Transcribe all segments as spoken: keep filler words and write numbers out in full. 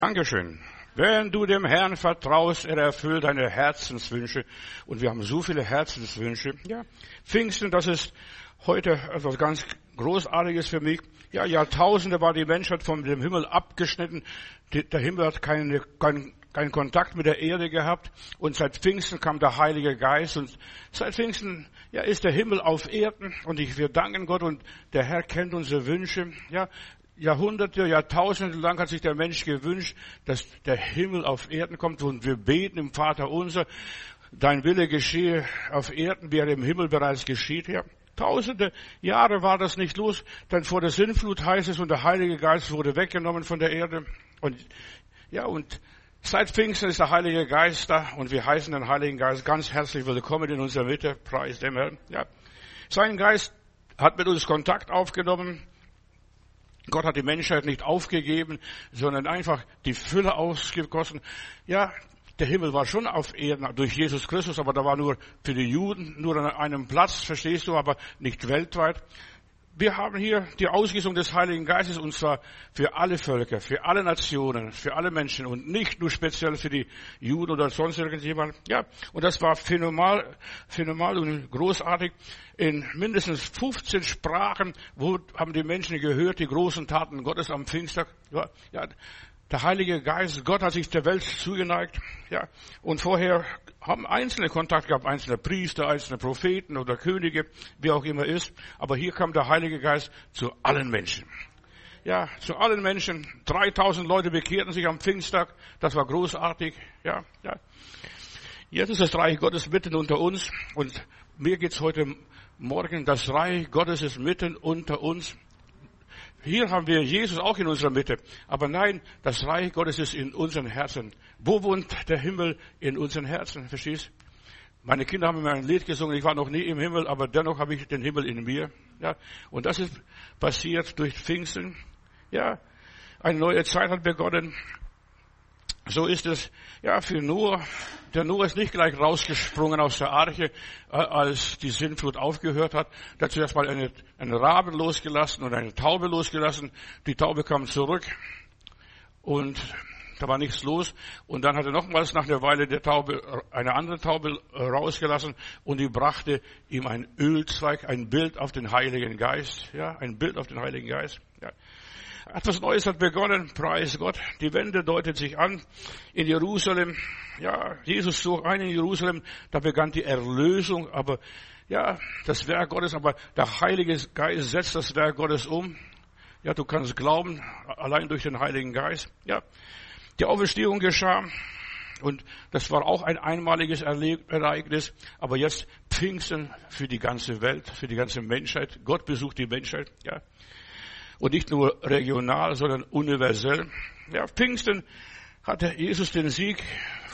Dankeschön. Wenn du dem Herrn vertraust, er erfüllt deine Herzenswünsche. Und wir haben so viele Herzenswünsche. Ja, Pfingsten, das ist heute etwas ganz Großartiges für mich. Ja, Jahrtausende war die Menschheit von dem Himmel abgeschnitten. Der Himmel hat keine, keinen keinen Kontakt mit der Erde gehabt. Und seit Pfingsten kam der Heilige Geist. Und seit Pfingsten, ja, ist der Himmel auf Erden. Und ich, wir danken Gott. Und der Herr kennt unsere Wünsche. Ja, Jahrhunderte, Jahrtausende lang hat sich der Mensch gewünscht, dass der Himmel auf Erden kommt. Und wir beten im Vater unser, dein Wille geschehe auf Erden, wie er im Himmel bereits geschieht. Ja, tausende Jahre war das nicht los. Dann vor der Sintflut heißt es, und der Heilige Geist wurde weggenommen von der Erde. Und ja, und seit Pfingsten ist der Heilige Geist da. Und wir heißen den Heiligen Geist ganz herzlich willkommen in unserer Mitte. Preis dem Herrn. Ja, sein Geist hat mit uns Kontakt aufgenommen. Gott hat die Menschheit nicht aufgegeben, sondern einfach die Fülle ausgegossen. Ja, der Himmel war schon auf Erden durch Jesus Christus, aber da war nur für die Juden, nur an einem Platz, verstehst du, aber nicht weltweit. Wir haben hier die Ausgießung des Heiligen Geistes, und zwar für alle Völker, für alle Nationen, für alle Menschen und nicht nur speziell für die Juden oder sonst irgendjemand. Ja, und das war phänomenal, phänomenal und großartig. In mindestens fünfzehn Sprachen wo haben die Menschen gehört, die großen Taten Gottes am Pfingsttag. Ja, ja, der Heilige Geist, Gott hat sich der Welt zugeneigt. Ja, und vorher haben einzelne Kontakt gehabt, einzelne Priester, einzelne Propheten oder Könige, wie auch immer ist. Aber hier kam der Heilige Geist zu allen Menschen. Ja, zu allen Menschen. dreitausend Leute bekehrten sich am Pfingsttag. Das war großartig. Ja, ja. Jetzt ist das Reich Gottes mitten unter uns. Und mir geht's heute Morgen, das Reich Gottes ist mitten unter uns. Hier haben wir Jesus auch in unserer Mitte. Aber nein, das Reich Gottes ist in unseren Herzen. Wo wohnt der Himmel? In unseren Herzen, verstehst? Meine Kinder haben mir ein Lied gesungen, ich war noch nie im Himmel, aber dennoch habe ich den Himmel in mir. Ja, und das ist passiert durch Pfingsten. Ja, eine neue Zeit hat begonnen. So ist es, ja, für Noah. Der Noah ist nicht gleich rausgesprungen aus der Arche, als die Sintflut aufgehört hat. Er hat zuerst mal eine, einen Raben losgelassen und eine Taube losgelassen. Die Taube kam zurück und da war nichts los. Und dann hat er nochmals nach einer Weile der Taube, eine andere Taube rausgelassen, und die brachte ihm ein Ölzweig, ein Bild auf den Heiligen Geist. Ja, ein Bild auf den Heiligen Geist. Ja. Etwas Neues hat begonnen, preis Gott. Die Wende deutet sich an in Jerusalem. Ja, Jesus zog ein in Jerusalem, da begann die Erlösung, aber ja, das Werk Gottes, aber der Heilige Geist setzt das Werk Gottes um. Ja, du kannst glauben, allein durch den Heiligen Geist. Ja, die Auferstehung geschah, und das war auch ein einmaliges Ereignis, aber jetzt Pfingsten für die ganze Welt, für die ganze Menschheit. Gott besucht die Menschheit, ja. Und nicht nur regional, sondern universell. Ja, Pfingsten hatte Jesus den Sieg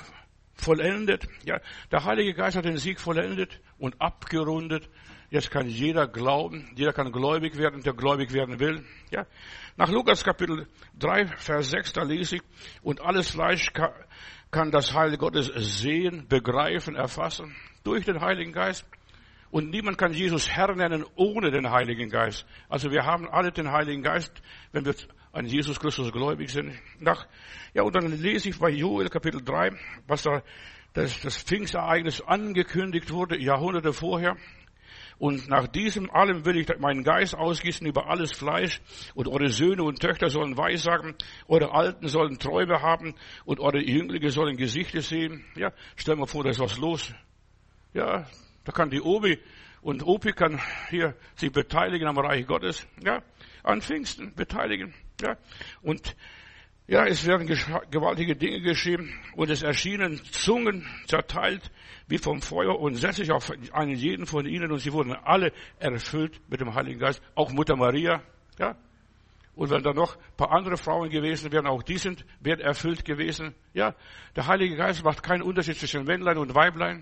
vollendet. Ja, der Heilige Geist hat den Sieg vollendet und abgerundet. Jetzt kann jeder glauben, jeder kann gläubig werden, der gläubig werden will. Ja, nach Lukas Kapitel drei, Vers sechs, da lese ich, und alles Fleisch kann, kann das Heil Gottes sehen, begreifen, erfassen durch den Heiligen Geist. Und niemand kann Jesus Herr nennen ohne den Heiligen Geist. Also wir haben alle den Heiligen Geist, wenn wir an Jesus Christus gläubig sind. Nach, ja, und dann lese ich bei Joel Kapitel drei, was da das, das Pfingstereignis angekündigt wurde, Jahrhunderte vorher. Und nach diesem allem will ich meinen Geist ausgießen über alles Fleisch, und eure Söhne und Töchter sollen Weissagen, eure Alten sollen Träume haben, und eure Jünglinge sollen Gesichter sehen. Ja, stell mal vor, da ist was los. Ja, da kann die Obi und Opi kann hier sich beteiligen am Reich Gottes. Ja, an Pfingsten beteiligen. Ja, und ja, es werden gewaltige Dinge geschehen, und es erschienen Zungen zerteilt wie vom Feuer und setzte sich auf einen jeden von ihnen, und sie wurden alle erfüllt mit dem Heiligen Geist. Auch Mutter Maria. Ja, und wenn da noch ein paar andere Frauen gewesen wären, auch die sind, wären erfüllt gewesen. Ja, der Heilige Geist macht keinen Unterschied zwischen Männlein und Weiblein.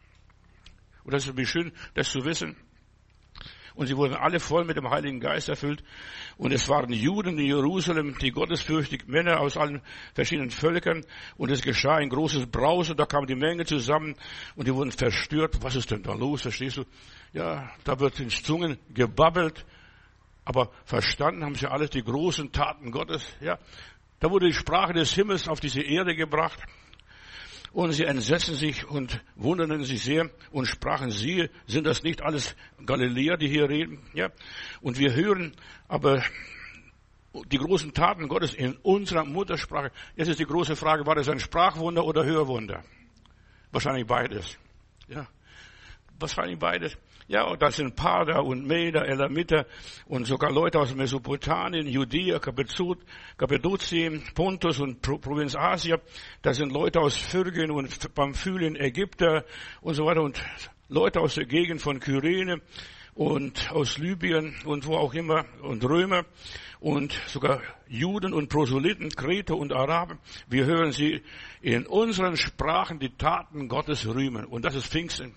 Und das ist irgendwie schön, das zu wissen. Und sie wurden alle voll mit dem Heiligen Geist erfüllt. Und es waren Juden in Jerusalem, die gottesfürchtig Männer aus allen verschiedenen Völkern. Und es geschah ein großes Brausen, da kam die Menge zusammen und die wurden verstört. Was ist denn da los, verstehst du? Ja, da wird in Zungen gebabbelt. Aber verstanden haben sie alles die großen Taten Gottes. Ja, Da wurde die Sprache des Himmels auf diese Erde gebracht. Und sie entsetzten sich und wunderten sich sehr und sprachen, siehe, sind das nicht alles Galiläer, die hier reden? Ja. Und wir hören aber die großen Taten Gottes in unserer Muttersprache. Jetzt ist die große Frage, war das ein Sprachwunder oder Hörwunder? Wahrscheinlich beides. Ja. Wahrscheinlich beides. Ja, und das sind Parda und Meder, Elamiter und sogar Leute aus Mesopotamien, Judäa, Kappadokien, Pontus und Provinz Asia. Das sind Leute aus Phrygien und Pamphylien, Ägypter und so weiter und Leute aus der Gegend von Kyrene und aus Libyen und wo auch immer und Römer und sogar Juden und Proselyten, Kreter und Araber. Wir hören sie in unseren Sprachen die Taten Gottes rühmen. Und das ist Pfingsten.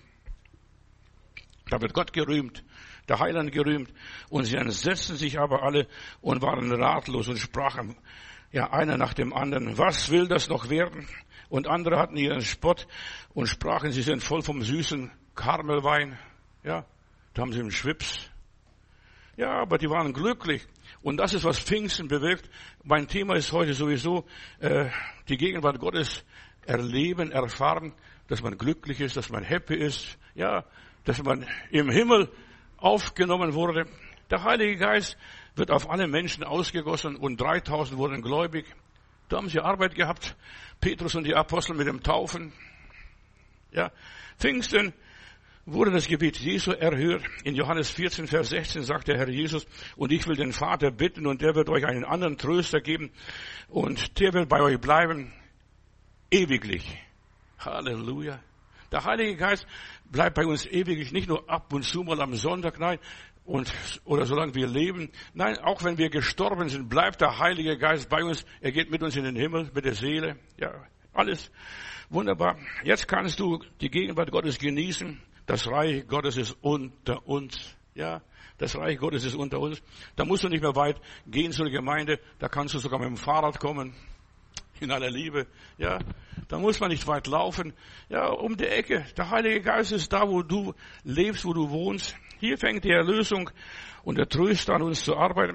Da wird Gott gerühmt, der Heiland gerühmt. Und sie entsetzten sich aber alle und waren ratlos und sprachen, ja, einer nach dem anderen, was will das noch werden? Und andere hatten ihren Spott und sprachen, sie sind voll vom süßen Karmelwein. Ja, da haben sie einen Schwips. Ja, aber die waren glücklich. Und das ist, was Pfingsten bewirkt. Mein Thema ist heute sowieso äh, die Gegenwart Gottes erleben, erfahren, dass man glücklich ist, dass man happy ist. Ja, dass man im Himmel aufgenommen wurde. Der Heilige Geist wird auf alle Menschen ausgegossen und dreitausend wurden gläubig. Da haben sie Arbeit gehabt. Petrus und die Apostel mit dem Taufen. Ja, Pfingsten wurde das Gebet Jesu erhört. In Johannes vierzehn, Vers sechzehn sagt der Herr Jesus, und ich will den Vater bitten und der wird euch einen anderen Tröster geben und der wird bei euch bleiben ewiglich. Halleluja. Der Heilige Geist bleibt bei uns ewiglich, nicht nur ab und zu mal am Sonntag, nein, und, oder solange wir leben. Nein, auch wenn wir gestorben sind, bleibt der Heilige Geist bei uns. Er geht mit uns in den Himmel, mit der Seele. Ja, alles wunderbar. Jetzt kannst du die Gegenwart Gottes genießen. Das Reich Gottes ist unter uns. Ja, das Reich Gottes ist unter uns. Da musst du nicht mehr weit gehen zur Gemeinde. Da kannst du sogar mit dem Fahrrad kommen. In aller Liebe, ja. Da muss man nicht weit laufen. Ja, um die Ecke. Der Heilige Geist ist da, wo du lebst, wo du wohnst. Hier fängt die Erlösung und der Tröster an uns zu arbeiten.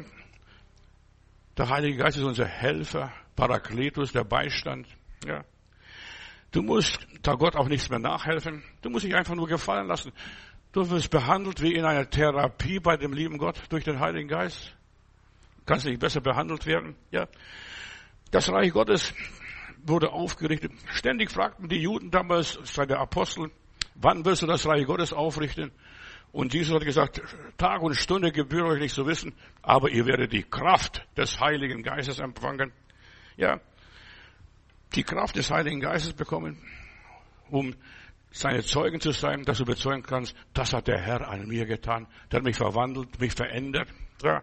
Der Heilige Geist ist unser Helfer, Parakletus, der Beistand, ja. Du musst da Gott auch nichts mehr nachhelfen. Du musst dich einfach nur gefallen lassen. Du wirst behandelt wie in einer Therapie bei dem lieben Gott durch den Heiligen Geist. Kannst nicht besser behandelt werden, ja. Das Reich Gottes wurde aufgerichtet. Ständig fragten die Juden damals, seit der Apostel, wann wirst du das Reich Gottes aufrichten? Und Jesus hat gesagt, Tag und Stunde gebührt euch nicht zu wissen, aber ihr werdet die Kraft des Heiligen Geistes empfangen. Ja, die Kraft des Heiligen Geistes bekommen, um seine Zeugen zu sein, dass du bezeugen kannst, das hat der Herr an mir getan. Der hat mich verwandelt, mich verändert. Ja.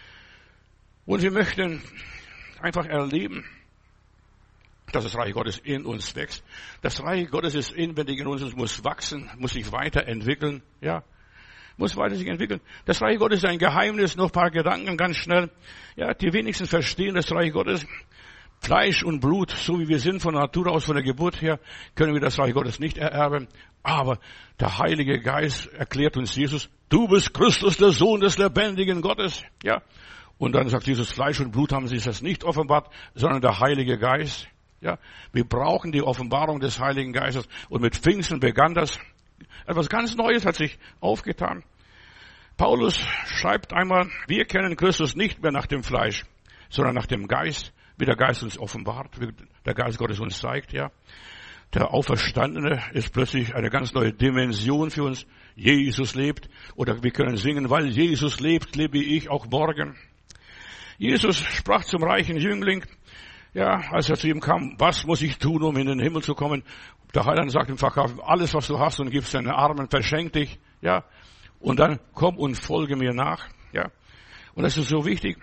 Und wir möchten einfach erleben, dass das Reich Gottes in uns wächst. Das Reich Gottes ist inwendig in uns, es muss wachsen, muss sich weiterentwickeln, ja, muss weiter sich entwickeln. Das Reich Gottes ist ein Geheimnis, noch ein paar Gedanken ganz schnell. Ja, die wenigsten verstehen das Reich Gottes. Fleisch und Blut, so wie wir sind von Natur aus, von der Geburt her, können wir das Reich Gottes nicht ererben. Aber der Heilige Geist erklärt uns Jesus, du bist Christus, der Sohn des lebendigen Gottes, ja. Und dann sagt Jesus, Fleisch und Blut haben sich das nicht offenbart, sondern der Heilige Geist. Ja, wir brauchen die Offenbarung des Heiligen Geistes. Und mit Pfingsten begann das. Etwas ganz Neues hat sich aufgetan. Paulus schreibt einmal, wir kennen Christus nicht mehr nach dem Fleisch, sondern nach dem Geist, wie der Geist uns offenbart, wie der Geist Gottes uns zeigt, ja. Der Auferstandene ist plötzlich eine ganz neue Dimension für uns. Jesus lebt. Oder wir können singen, weil Jesus lebt, lebe ich auch morgen. Jesus sprach zum reichen Jüngling, ja, als er zu ihm kam, was muss ich tun, um in den Himmel zu kommen? Der Heiland sagt ihm, verkauf alles, was du hast und gibst deinen Armen, verschenk dich, ja. Und dann komm und folge mir nach, ja. Und das ist so wichtig.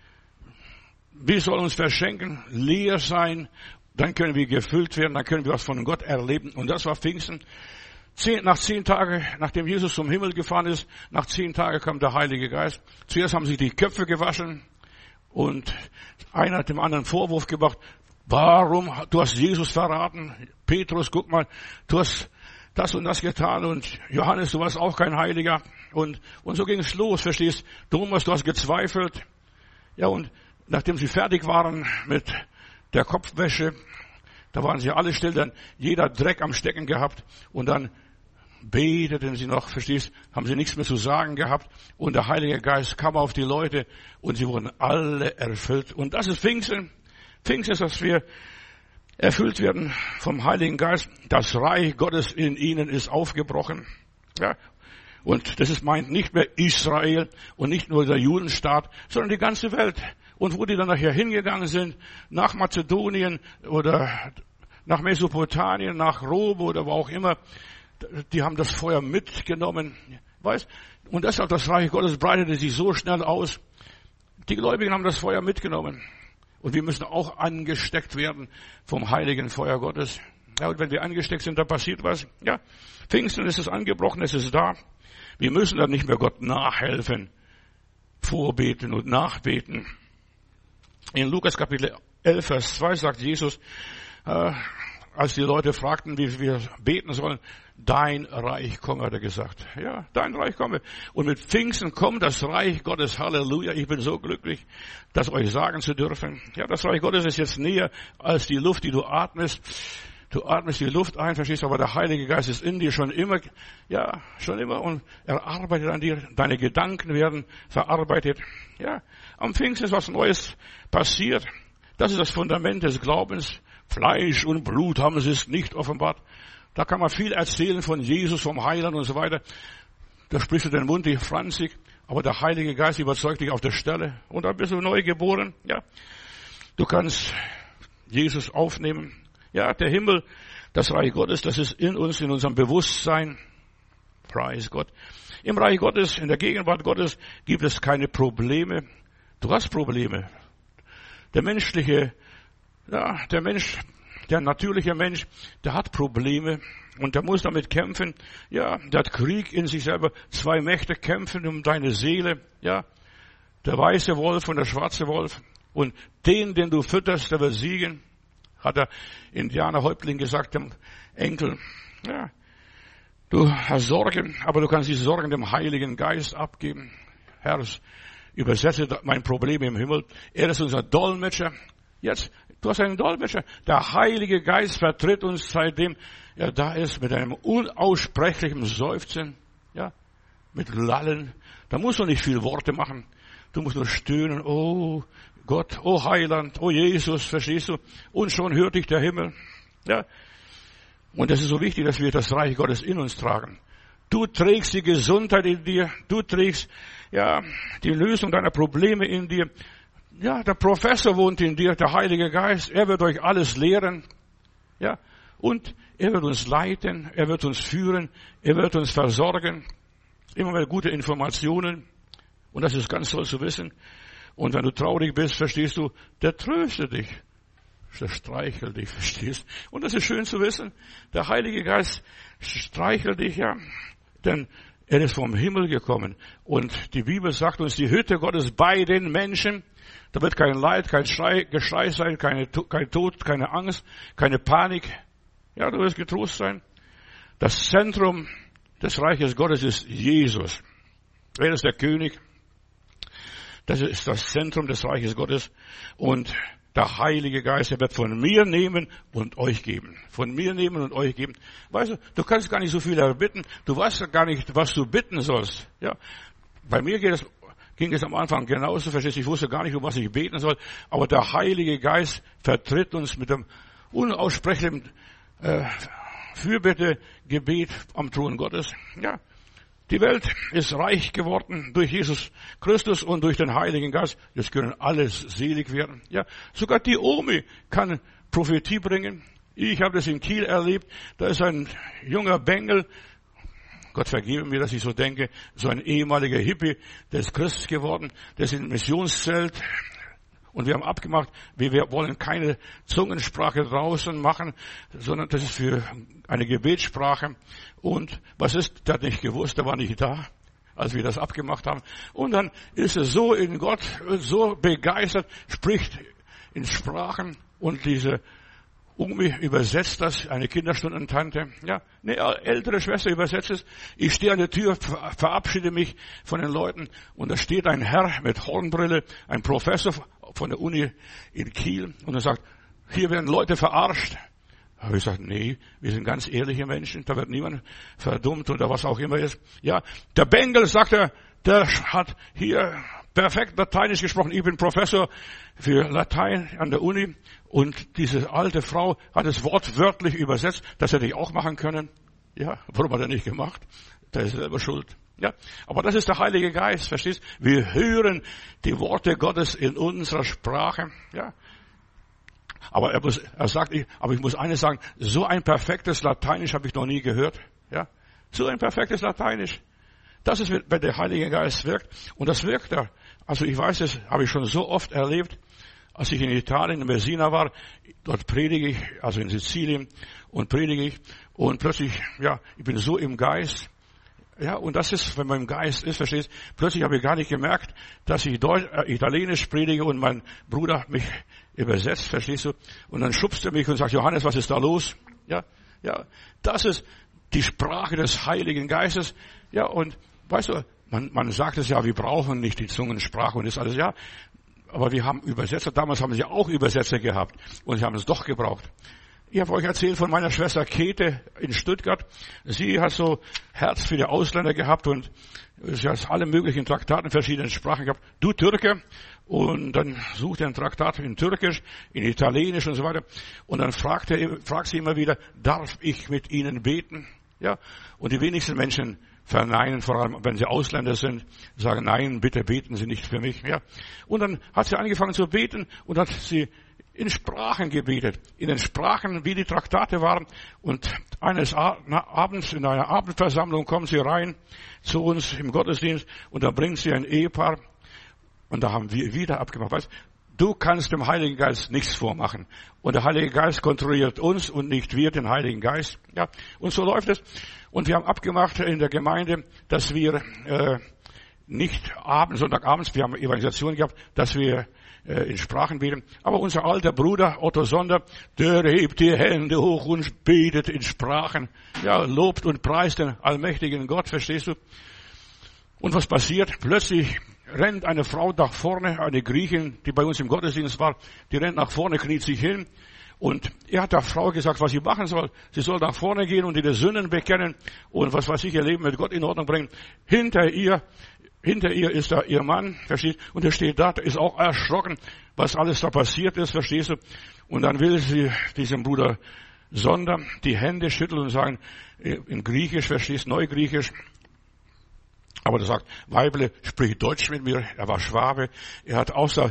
Wir sollen uns verschenken, leer sein, dann können wir gefüllt werden, dann können wir was von Gott erleben. Und das war Pfingsten. Zehn, nach zehn Tagen, nachdem Jesus zum Himmel gefahren ist, nach zehn Tagen kam der Heilige Geist. Zuerst haben sich die Köpfe gewaschen. Und einer hat dem anderen Vorwurf gemacht, warum, du hast Jesus verraten. Petrus, guck mal, du hast das und das getan. Und Johannes, du warst auch kein Heiliger. Und, und so ging es los, verstehst du? Thomas, du hast gezweifelt. Ja, und nachdem sie fertig waren mit der Kopfwäsche, da waren sie alle still, dann jeder Dreck am Stecken gehabt und dann beteten sie noch, verstehst, haben sie nichts mehr zu sagen gehabt und der Heilige Geist kam auf die Leute und sie wurden alle erfüllt. Und das ist Pfingsten. Pfingsten ist, dass wir erfüllt werden vom Heiligen Geist. Das Reich Gottes in ihnen ist aufgebrochen. Ja. Und das ist meint nicht mehr Israel und nicht nur der Judenstaat, sondern die ganze Welt. Und wo die dann nachher hingegangen sind, nach Mazedonien oder nach Mesopotamien, nach Rom oder wo auch immer, die haben das Feuer mitgenommen. Weißt? Und deshalb das Reich Gottes breitete sich so schnell aus. Die Gläubigen haben das Feuer mitgenommen. Und wir müssen auch angesteckt werden vom heiligen Feuer Gottes. Ja, und wenn wir angesteckt sind, dann passiert was. Ja, Pfingsten ist es angebrochen, es ist da. Wir müssen dann nicht mehr Gott nachhelfen, vorbeten und nachbeten. In Lukas Kapitel elf, Vers zwei sagt Jesus, äh, als die Leute fragten, wie wir beten sollen, dein Reich komme, hat er gesagt. Ja, dein Reich komme. Und mit Pfingsten kommt das Reich Gottes. Halleluja. Ich bin so glücklich, das euch sagen zu dürfen. Ja, das Reich Gottes ist jetzt näher als die Luft, die du atmest. Du atmest die Luft ein, verstehst du, aber der Heilige Geist ist in dir schon immer, ja, schon immer und er arbeitet an dir. Deine Gedanken werden verarbeitet. Ja, am Pfingsten ist was Neues passiert. Das ist das Fundament des Glaubens. Fleisch und Blut haben es nicht offenbart. Da kann man viel erzählen von Jesus, vom Heiland und so weiter. Da sprichst du den Mund nicht franzig, aber der Heilige Geist überzeugt dich auf der Stelle. Und dann bist du neu geboren. Ja, du kannst Jesus aufnehmen. Ja, der Himmel, das Reich Gottes, das ist in uns, in unserem Bewusstsein. Preis Gott. Im Reich Gottes, in der Gegenwart Gottes gibt es keine Probleme. Du hast Probleme. Der menschliche, ja, der Mensch, der natürliche Mensch, der hat Probleme und der muss damit kämpfen. Ja, der hat Krieg in sich selber. Zwei Mächte kämpfen um deine Seele. Ja, der weiße Wolf und der schwarze Wolf. Und den, den du fütterst, der wird siegen. Hat der Indianerhäuptling gesagt, dem Enkel. Ja, du hast Sorgen, aber du kannst diese Sorgen dem Heiligen Geist abgeben. Herr, übersetze mein Problem im Himmel. Er ist unser Dolmetscher. Jetzt, du hast einen Dolmetscher. Der Heilige Geist vertritt uns, seitdem er da ist, mit einem unaussprechlichen Seufzen. Ja, mit Lallen. Da musst du nicht viel Worte machen. Du musst nur stöhnen. Oh Gott, oh Heiland, oh Jesus, verstehst du? Und schon hört dich der Himmel. Ja. Und es ist so wichtig, dass wir das Reich Gottes in uns tragen. Du trägst die Gesundheit in dir. Du trägst, ja, die Lösung deiner Probleme in dir. Ja, der Professor wohnt in dir, der Heilige Geist. Er wird euch alles lehren. Ja. Und er wird uns leiten. Er wird uns führen. Er wird uns versorgen. Immer mehr gute Informationen. Und das ist ganz toll zu wissen. Und wenn du traurig bist, verstehst du, der tröstet dich. Der streichelt dich, verstehst? Und das ist schön zu wissen. Der Heilige Geist streichelt dich, ja. Denn er ist vom Himmel gekommen. Und die Bibel sagt uns, die Hütte Gottes bei den Menschen. Da wird kein Leid, kein Schrei, Geschrei sein, keine, kein Tod, keine Angst, keine Panik. Ja, du wirst getrost sein. Das Zentrum des Reiches Gottes ist Jesus. Er ist der König. Das ist das Zentrum des Reiches Gottes. Und der Heilige Geist, er wird von mir nehmen und euch geben. Von mir nehmen und euch geben. Weißt du, du kannst gar nicht so viel erbitten. Du weißt ja gar nicht, was du bitten sollst. Ja, bei mir geht es, ging es am Anfang genauso. Verstehst du, ich wusste gar nicht, um was ich beten soll. Aber der Heilige Geist vertritt uns mit dem unaussprechlichen äh, Fürbitte-Gebet am Thron Gottes. Ja. Die Welt ist reich geworden durch Jesus Christus und durch den Heiligen Geist. Jetzt können alles selig werden. Ja, sogar die Omi kann Prophetie bringen. Ich habe das in Kiel erlebt. Da ist ein junger Bengel. Gott vergebe mir, dass ich so denke. So ein ehemaliger Hippie, der ist Christ geworden. Der ist im Missionszelt. Und wir haben abgemacht, wir wollen keine Zungensprache draußen machen, sondern das ist für eine Gebetssprache. Und was ist, der hat nicht gewusst, der war nicht da, als wir das abgemacht haben. Und dann ist er so in Gott, so begeistert, spricht in Sprachen und diese Umi übersetzt das, eine Kinderstundentante, ja, eine ältere Schwester übersetzt es. Ich stehe an der Tür, verabschiede mich von den Leuten und da steht ein Herr mit Hornbrille, ein Professor von der Uni in Kiel und er sagt, hier werden Leute verarscht. Da habe ich gesagt, nee, wir sind ganz ehrliche Menschen, da wird niemand verdummt oder was auch immer ist. Ja, der Bengel, sagt er, der hat hier perfekt Lateinisch gesprochen. Ich bin Professor für Latein an der Uni und diese alte Frau hat es wortwörtlich übersetzt. Das hätte ich auch machen können. Ja, warum hat er nicht gemacht? Der ist selber schuld. Ja, aber das ist der Heilige Geist, verstehst? Wir hören die Worte Gottes in unserer Sprache. Ja, aber er, muss, er sagt, ich, aber ich muss eines sagen, so ein perfektes Lateinisch habe ich noch nie gehört. Ja, so ein perfektes Lateinisch. Das ist, wenn der Heilige Geist wirkt. Und das wirkt er. Also ich weiß, das habe ich schon so oft erlebt, als ich in Italien, in Messina war. Dort predige ich, also in Sizilien, und predige ich. Und plötzlich, ja, ich bin so im Geist. Ja, und das ist, wenn man im Geist ist, verstehst, plötzlich habe ich gar nicht gemerkt, dass ich Deutsch, äh, Italienisch predige und mein Bruder mich übersetzt, verstehst du? Und dann schubst er mich und sagt, Johannes, was ist da los? Ja, ja, das ist die Sprache des Heiligen Geistes. Ja, und weißt du, man, man sagt es ja, wir brauchen nicht die Zungensprache und das alles, ja. Aber wir haben Übersetzer, damals haben sie auch Übersetzer gehabt und sie haben es doch gebraucht. Ich habe euch erzählt von meiner Schwester Käthe in Stuttgart. Sie hat so Herz für die Ausländer gehabt und sie hat alle möglichen Traktate in verschiedenen Sprachen gehabt. Du Türke. Und dann sucht er ein Traktat in Türkisch, in Italienisch und so weiter. Und dann fragt er, fragt sie immer wieder, darf ich mit Ihnen beten? Ja. Und die wenigsten Menschen verneinen, vor allem wenn sie Ausländer sind, sagen, nein, bitte beten Sie nicht für mich. Ja. Und dann hat sie angefangen zu beten und hat sie in Sprachen gebetet, in den Sprachen, wie die Traktate waren. Und eines Abends in einer Abendversammlung kommen sie rein zu uns im Gottesdienst und da bringt sie ein Ehepaar und da haben wir wieder abgemacht. Weißt, du kannst dem Heiligen Geist nichts vormachen. Und der Heilige Geist kontrolliert uns und nicht wir den Heiligen Geist. Ja, und so läuft es. Und wir haben abgemacht in der Gemeinde, dass wir äh, nicht abends, Sonntagabends, wir haben Evangelisation gehabt, dass wir in Sprachen beten. Aber unser alter Bruder Otto Sonder, der hebt die Hände hoch und betet in Sprachen. Ja, lobt und preist den allmächtigen Gott, verstehst du? Und was passiert? Plötzlich rennt eine Frau nach vorne, eine Griechin, die bei uns im Gottesdienst war, die rennt nach vorne, kniet sich hin. Und er hat der Frau gesagt, was sie machen soll. Sie soll nach vorne gehen und ihre Sünden bekennen und was weiß ich, ihr Leben mit Gott in Ordnung bringen. Hinter ihr Hinter ihr ist da ihr Mann, verstehst du? Und er steht da, ist auch erschrocken, was alles da passiert ist, verstehst du? Und dann will sie diesem Bruder Sonder die Hände schütteln und sagen, in Griechisch, verstehst du, Neugriechisch. Aber er sagt, Weible, sprich Deutsch mit mir. Er war Schwabe. Er hat außer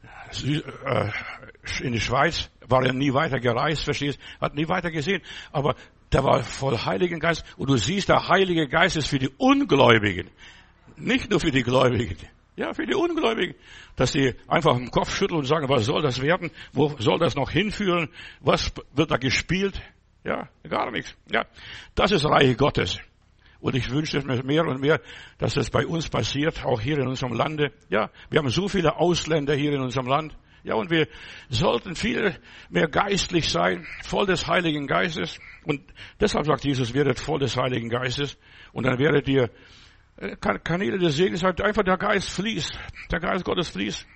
in die Schweiz, war er nie weiter gereist, verstehst du? Hat nie weiter gesehen. Aber der war voll Heiligen Geist. Und du siehst, der Heilige Geist ist für die Ungläubigen. Nicht nur für die Gläubigen, ja, für die Ungläubigen, dass sie einfach im Kopf schütteln und sagen, was soll das werden? Wo soll das noch hinführen? Was wird da gespielt? Ja, gar nichts. Ja, das ist Reich Gottes. Und ich wünsche mir mehr und mehr, dass das bei uns passiert, auch hier in unserem Lande. Ja, wir haben so viele Ausländer hier in unserem Land. Ja, und wir sollten viel mehr geistlich sein, voll des Heiligen Geistes. Und deshalb sagt Jesus, werdet voll des Heiligen Geistes. Und dann werdet ihr Kanäle des Segens, halt einfach der Geist fließt. Der Geist Gottes fließt.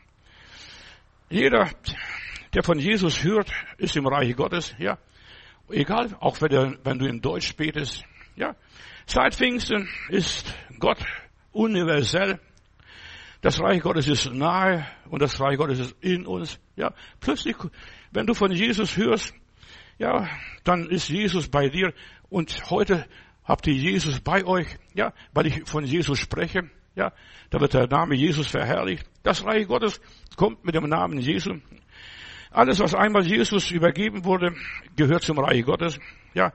Jeder, der von Jesus hört, ist im Reich Gottes, ja. Egal, auch wenn, der, wenn du in Deutsch betest, ja. Seit Pfingsten ist Gott universell. Das Reich Gottes ist nahe und das Reich Gottes ist in uns, ja. Plötzlich, wenn du von Jesus hörst, ja, dann ist Jesus bei dir und heute habt ihr Jesus bei euch? Ja, weil ich von Jesus spreche. Ja, da wird der Name Jesus verherrlicht. Das Reich Gottes kommt mit dem Namen Jesu. Alles, was einmal Jesus übergeben wurde, gehört zum Reich Gottes. Ja,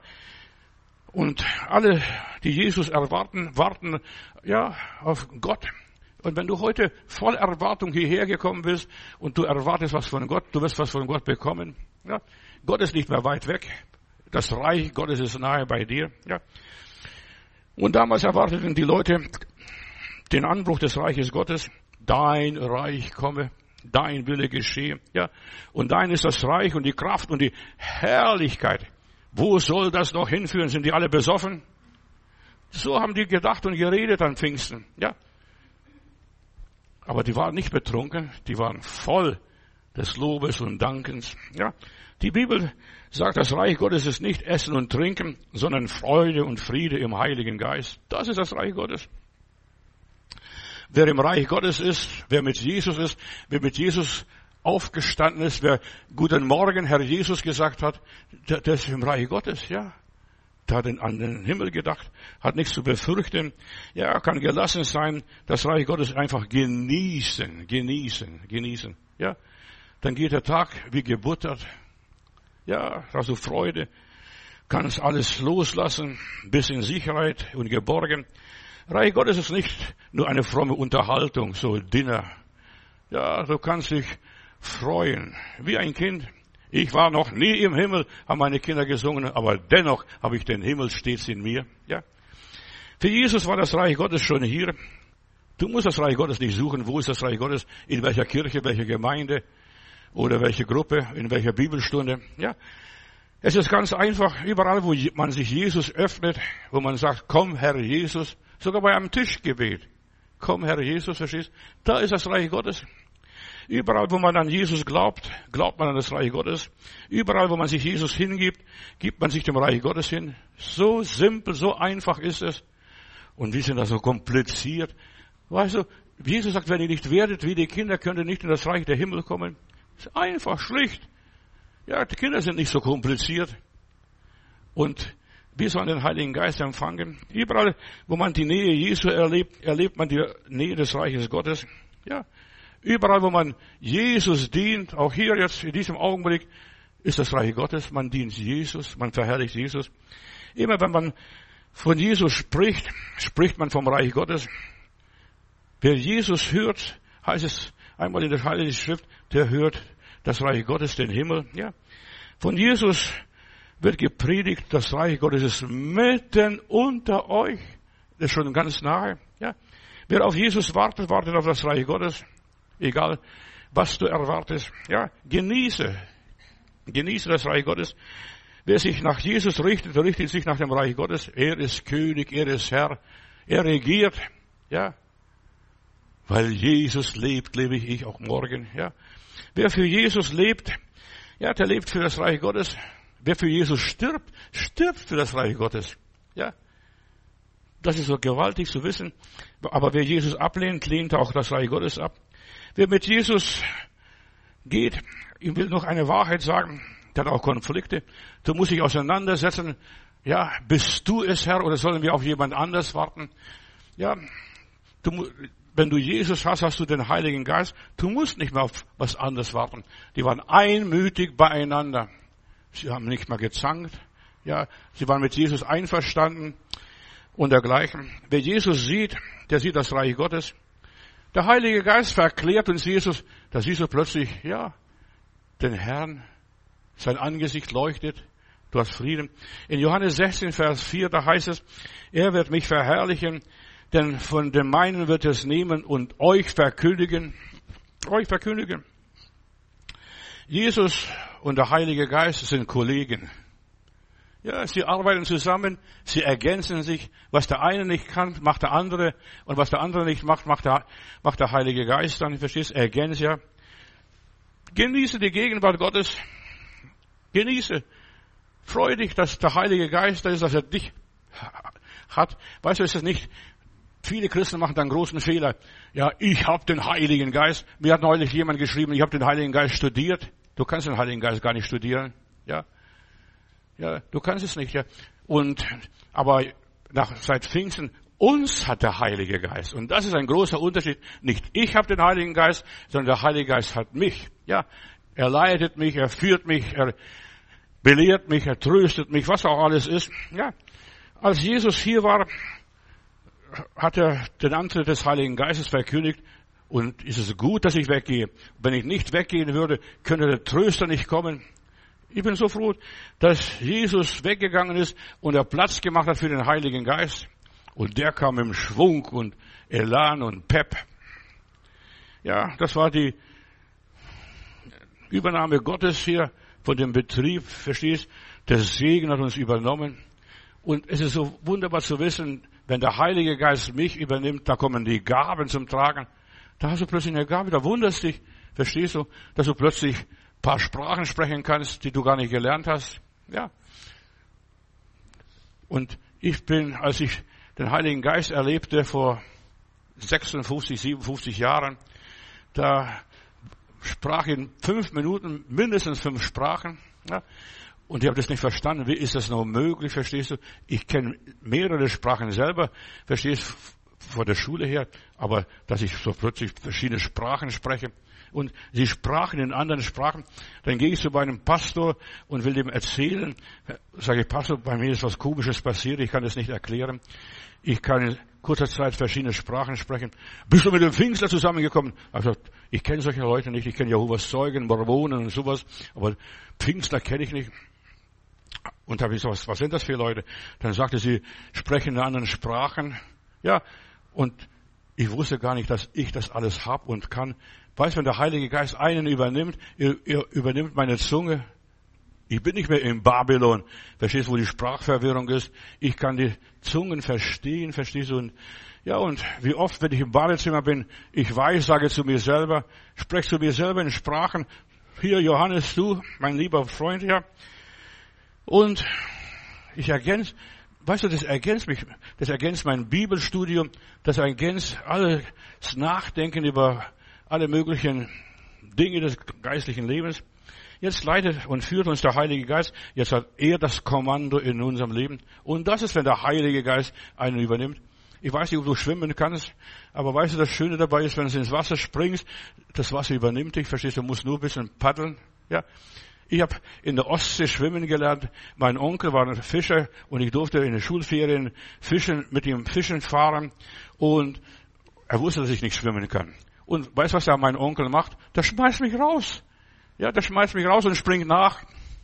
und alle, die Jesus erwarten, warten, ja, auf Gott. Und wenn du heute voll Erwartung hierher gekommen bist und du erwartest was von Gott, du wirst was von Gott bekommen. Ja, Gott ist nicht mehr weit weg. Das Reich Gottes ist nahe bei dir. Ja. Und damals erwarteten die Leute den Anbruch des Reiches Gottes. Dein Reich komme, dein Wille geschehe. Ja, und dein ist das Reich und die Kraft und die Herrlichkeit. Wo soll das noch hinführen? Sind die alle besoffen? So haben die gedacht und geredet an Pfingsten. Ja, aber die waren nicht betrunken. Die waren voll des Lobes und Dankens. Ja, Die Bibel sagt, das Reich Gottes ist nicht Essen und Trinken, sondern Freude und Friede im Heiligen Geist. Das ist das Reich Gottes. Wer im Reich Gottes ist, wer mit Jesus ist, wer mit Jesus aufgestanden ist, wer Guten Morgen, Herr Jesus gesagt hat, der, der ist im Reich Gottes, ja. Der hat an den Himmel gedacht, hat nichts zu befürchten. Ja, kann gelassen sein, das Reich Gottes einfach genießen, genießen, genießen. Ja, dann geht der Tag wie gebuttert. Ja, hast du Freude, kannst alles loslassen, bis in Sicherheit und geborgen. Reich Gottes ist nicht nur eine fromme Unterhaltung, so Dinner. Ja, du kannst dich freuen, wie ein Kind. Ich war noch nie im Himmel, haben meine Kinder gesungen, aber dennoch habe ich den Himmel stets in mir. Ja. Für Jesus war das Reich Gottes schon hier. Du musst das Reich Gottes nicht suchen. Wo ist das Reich Gottes? In welcher Kirche, welcher Gemeinde oder welche Gruppe, in welcher Bibelstunde? Ja. Es ist ganz einfach, überall, wo man sich Jesus öffnet, wo man sagt, komm, Herr Jesus, sogar bei einem Tischgebet. Komm, Herr Jesus, verstehst? Da ist das Reich Gottes. Überall, wo man an Jesus glaubt, glaubt man an das Reich Gottes. Überall, wo man sich Jesus hingibt, gibt man sich dem Reich Gottes hin. So simpel, so einfach ist es. Und wir sind da so kompliziert. Weißt du, Jesus sagt, wenn ihr nicht werdet wie die Kinder, könnt ihr nicht in das Reich der Himmel kommen. Das ist einfach, schlicht. Ja, die Kinder sind nicht so kompliziert. Und wir sollen den Heiligen Geist empfangen. Überall, wo man die Nähe Jesu erlebt, erlebt man die Nähe des Reiches Gottes. Ja. Überall, wo man Jesus dient, auch hier jetzt in diesem Augenblick, ist das Reich Gottes. Man dient Jesus, man verherrlicht Jesus. Immer wenn man von Jesus spricht, spricht man vom Reich Gottes. Wer Jesus hört, heißt es einmal in der Heiligen Schrift, der hört das Reich Gottes, den Himmel. Ja. Von Jesus wird gepredigt, das Reich Gottes ist mitten unter euch. Das ist schon ganz nahe. Ja. Wer auf Jesus wartet, wartet auf das Reich Gottes. Egal, was du erwartest. Ja, genieße. Genieße das Reich Gottes. Wer sich nach Jesus richtet, richtet sich nach dem Reich Gottes. Er ist König, er ist Herr. Er regiert. Ja. Weil Jesus lebt, lebe ich auch morgen. Ja. Wer für Jesus lebt, ja, der lebt für das Reich Gottes. Wer für Jesus stirbt, stirbt für das Reich Gottes. Ja. Das ist so gewaltig zu wissen. Aber wer Jesus ablehnt, lehnt auch das Reich Gottes ab. Wer mit Jesus geht, ihm will noch eine Wahrheit sagen, der hat auch Konflikte. Du musst dich auseinandersetzen. Ja, bist du es, Herr, oder sollen wir auf jemand anders warten? Ja, du, wenn du Jesus hast, hast du den Heiligen Geist. Du musst nicht mehr auf was anderes warten. Die waren einmütig beieinander. Sie haben nicht mehr gezankt. Ja, sie waren mit Jesus einverstanden und dergleichen. Wer Jesus sieht, der sieht das Reich Gottes. Der Heilige Geist verklärt uns Jesus, da siehst du plötzlich, ja, den Herrn, sein Angesicht leuchtet, du hast Frieden. In Johannes sechzehn, Vers vier, da heißt es, er wird mich verherrlichen, denn von dem meinen wird es nehmen und euch verkündigen, euch verkündigen. Jesus und der Heilige Geist sind Kollegen. Ja, sie arbeiten zusammen, sie ergänzen sich. Was der eine nicht kann, macht der andere. Und was der andere nicht macht, macht der, macht der Heilige Geist dann. Verstehst? Ergänzt ja. Genieße die Gegenwart Gottes. Genieße. Freu dich, dass der Heilige Geist da ist, dass er dich hat. Weißt du, ist es nicht, viele Christen machen dann großen Fehler. Ja, ich habe den Heiligen Geist. Mir hat neulich jemand geschrieben, ich habe den Heiligen Geist studiert. Du kannst den Heiligen Geist gar nicht studieren. Ja. Ja, du kannst es nicht, ja. Und, aber nach, seit Pfingsten, uns hat der Heilige Geist. Und das ist ein großer Unterschied. Nicht ich habe den Heiligen Geist, sondern der Heilige Geist hat mich. Ja. Er leitet mich, er führt mich, er belehrt mich, er tröstet mich, was auch alles ist. Ja. Als Jesus hier war, hat er den Antritt des Heiligen Geistes verkündigt. Und ist es gut, dass ich weggehe? Wenn ich nicht weggehen würde, könnte der Tröster nicht kommen. Ich bin so froh, dass Jesus weggegangen ist und er Platz gemacht hat für den Heiligen Geist. Und der kam im Schwung und Elan und Pep. Ja, das war die Übernahme Gottes hier von dem Betrieb, verstehst? Der Segen hat uns übernommen. Und es ist so wunderbar zu wissen, wenn der Heilige Geist mich übernimmt, da kommen die Gaben zum Tragen. Da hast du plötzlich eine Gabe, da wunderst dich, verstehst du, dass du plötzlich paar Sprachen sprechen kannst, die du gar nicht gelernt hast. Ja. Und ich bin, als ich den Heiligen Geist erlebte vor sechsundfünfzig, siebenundfünfzig Jahren, da sprach ich in fünf Minuten mindestens fünf Sprachen. Ja. Und ich habe das nicht verstanden. Wie ist das noch möglich? Verstehst du? Ich kenne mehrere Sprachen selber. Verstehst du? Von der Schule her. Aber dass ich so plötzlich verschiedene Sprachen spreche. Und sie sprachen in anderen Sprachen. Dann gehe ich zu meinem Pastor und will dem erzählen. Sage ich, Pastor, bei mir ist was Komisches passiert. Ich kann das nicht erklären. Ich kann in kurzer Zeit verschiedene Sprachen sprechen. Bist du mit dem Pfingstler zusammengekommen? Also, ich kenne solche Leute nicht. Ich kenne Jehovas Zeugen, Mormonen und sowas. Aber Pfingstler kenne ich nicht. Und da habe ich gesagt, was, was sind das für Leute? Dann sagte sie, sprechen in anderen Sprachen. Ja, und ich wusste gar nicht, dass ich das alles hab und kann. Weißt du, wenn der Heilige Geist einen übernimmt, er, er übernimmt meine Zunge. Ich bin nicht mehr in Babylon. Verstehst du, wo die Sprachverwirrung ist? Ich kann die Zungen verstehen, verstehst du? Und, ja, und wie oft, wenn ich im Badezimmer bin, ich weiß, sage zu mir selber, spreche zu mir selber in Sprachen. Hier, Johannes, du, mein lieber Freund, ja. Und ich ergänze, weißt du, das ergänzt mich, das ergänzt mein Bibelstudium, das ergänzt alles Nachdenken über alle möglichen Dinge des geistlichen Lebens. Jetzt leitet und führt uns der Heilige Geist. Jetzt hat er das Kommando in unserem Leben. Und das ist, wenn der Heilige Geist einen übernimmt. Ich weiß nicht, ob du schwimmen kannst, aber weißt du, das Schöne dabei ist, wenn du ins Wasser springst, das Wasser übernimmt dich, verstehst du, du musst nur ein bisschen paddeln, ja. Ich habe in der Ostsee schwimmen gelernt. Mein Onkel war ein Fischer und ich durfte in den Schulferien fischen, mit ihm fischen fahren und er wusste, dass ich nicht schwimmen kann. Und weißt du, was da mein Onkel macht? Der schmeißt mich raus. Ja, der schmeißt mich raus und springt nach.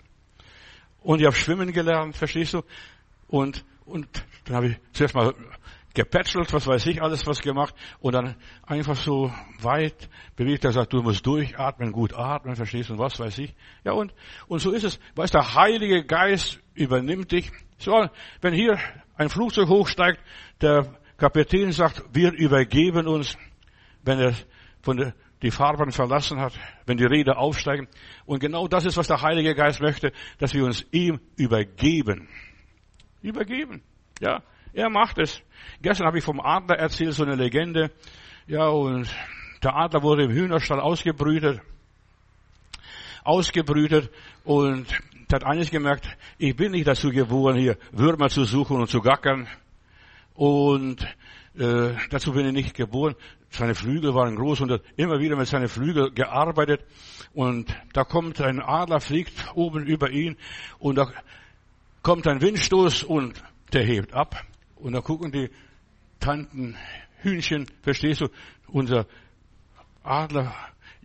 Und ich habe schwimmen gelernt, verstehst du? Und, und dann habe ich zuerst mal gepätschelt, was weiß ich, alles was gemacht. Und dann einfach so weit bewegt, er sagt, du musst durchatmen, gut atmen, verstehst du, und was weiß ich. Ja, und, und so ist es. Weißt du, der Heilige Geist übernimmt dich. So, wenn hier ein Flugzeug hochsteigt, der Kapitän sagt, wir übergeben uns, wenn er von der, die Fahrbahn verlassen hat, wenn die Räder aufsteigen. Und genau das ist, was der Heilige Geist möchte, dass wir uns ihm übergeben. Übergeben. Ja, er macht es. Gestern habe ich vom Adler erzählt, so eine Legende. Ja, und der Adler wurde im Hühnerstall ausgebrütet. Ausgebrütet. Und der hat eines gemerkt, ich bin nicht dazu geboren, hier Würmer zu suchen und zu gackern. Und äh, dazu bin ich nicht geboren. Seine Flügel waren groß und er hat immer wieder mit seinen Flügeln gearbeitet. Und da kommt ein Adler, fliegt oben über ihn. Und da kommt ein Windstoß und der hebt ab. Und da gucken die Tanten, Hühnchen, verstehst du, unser Adler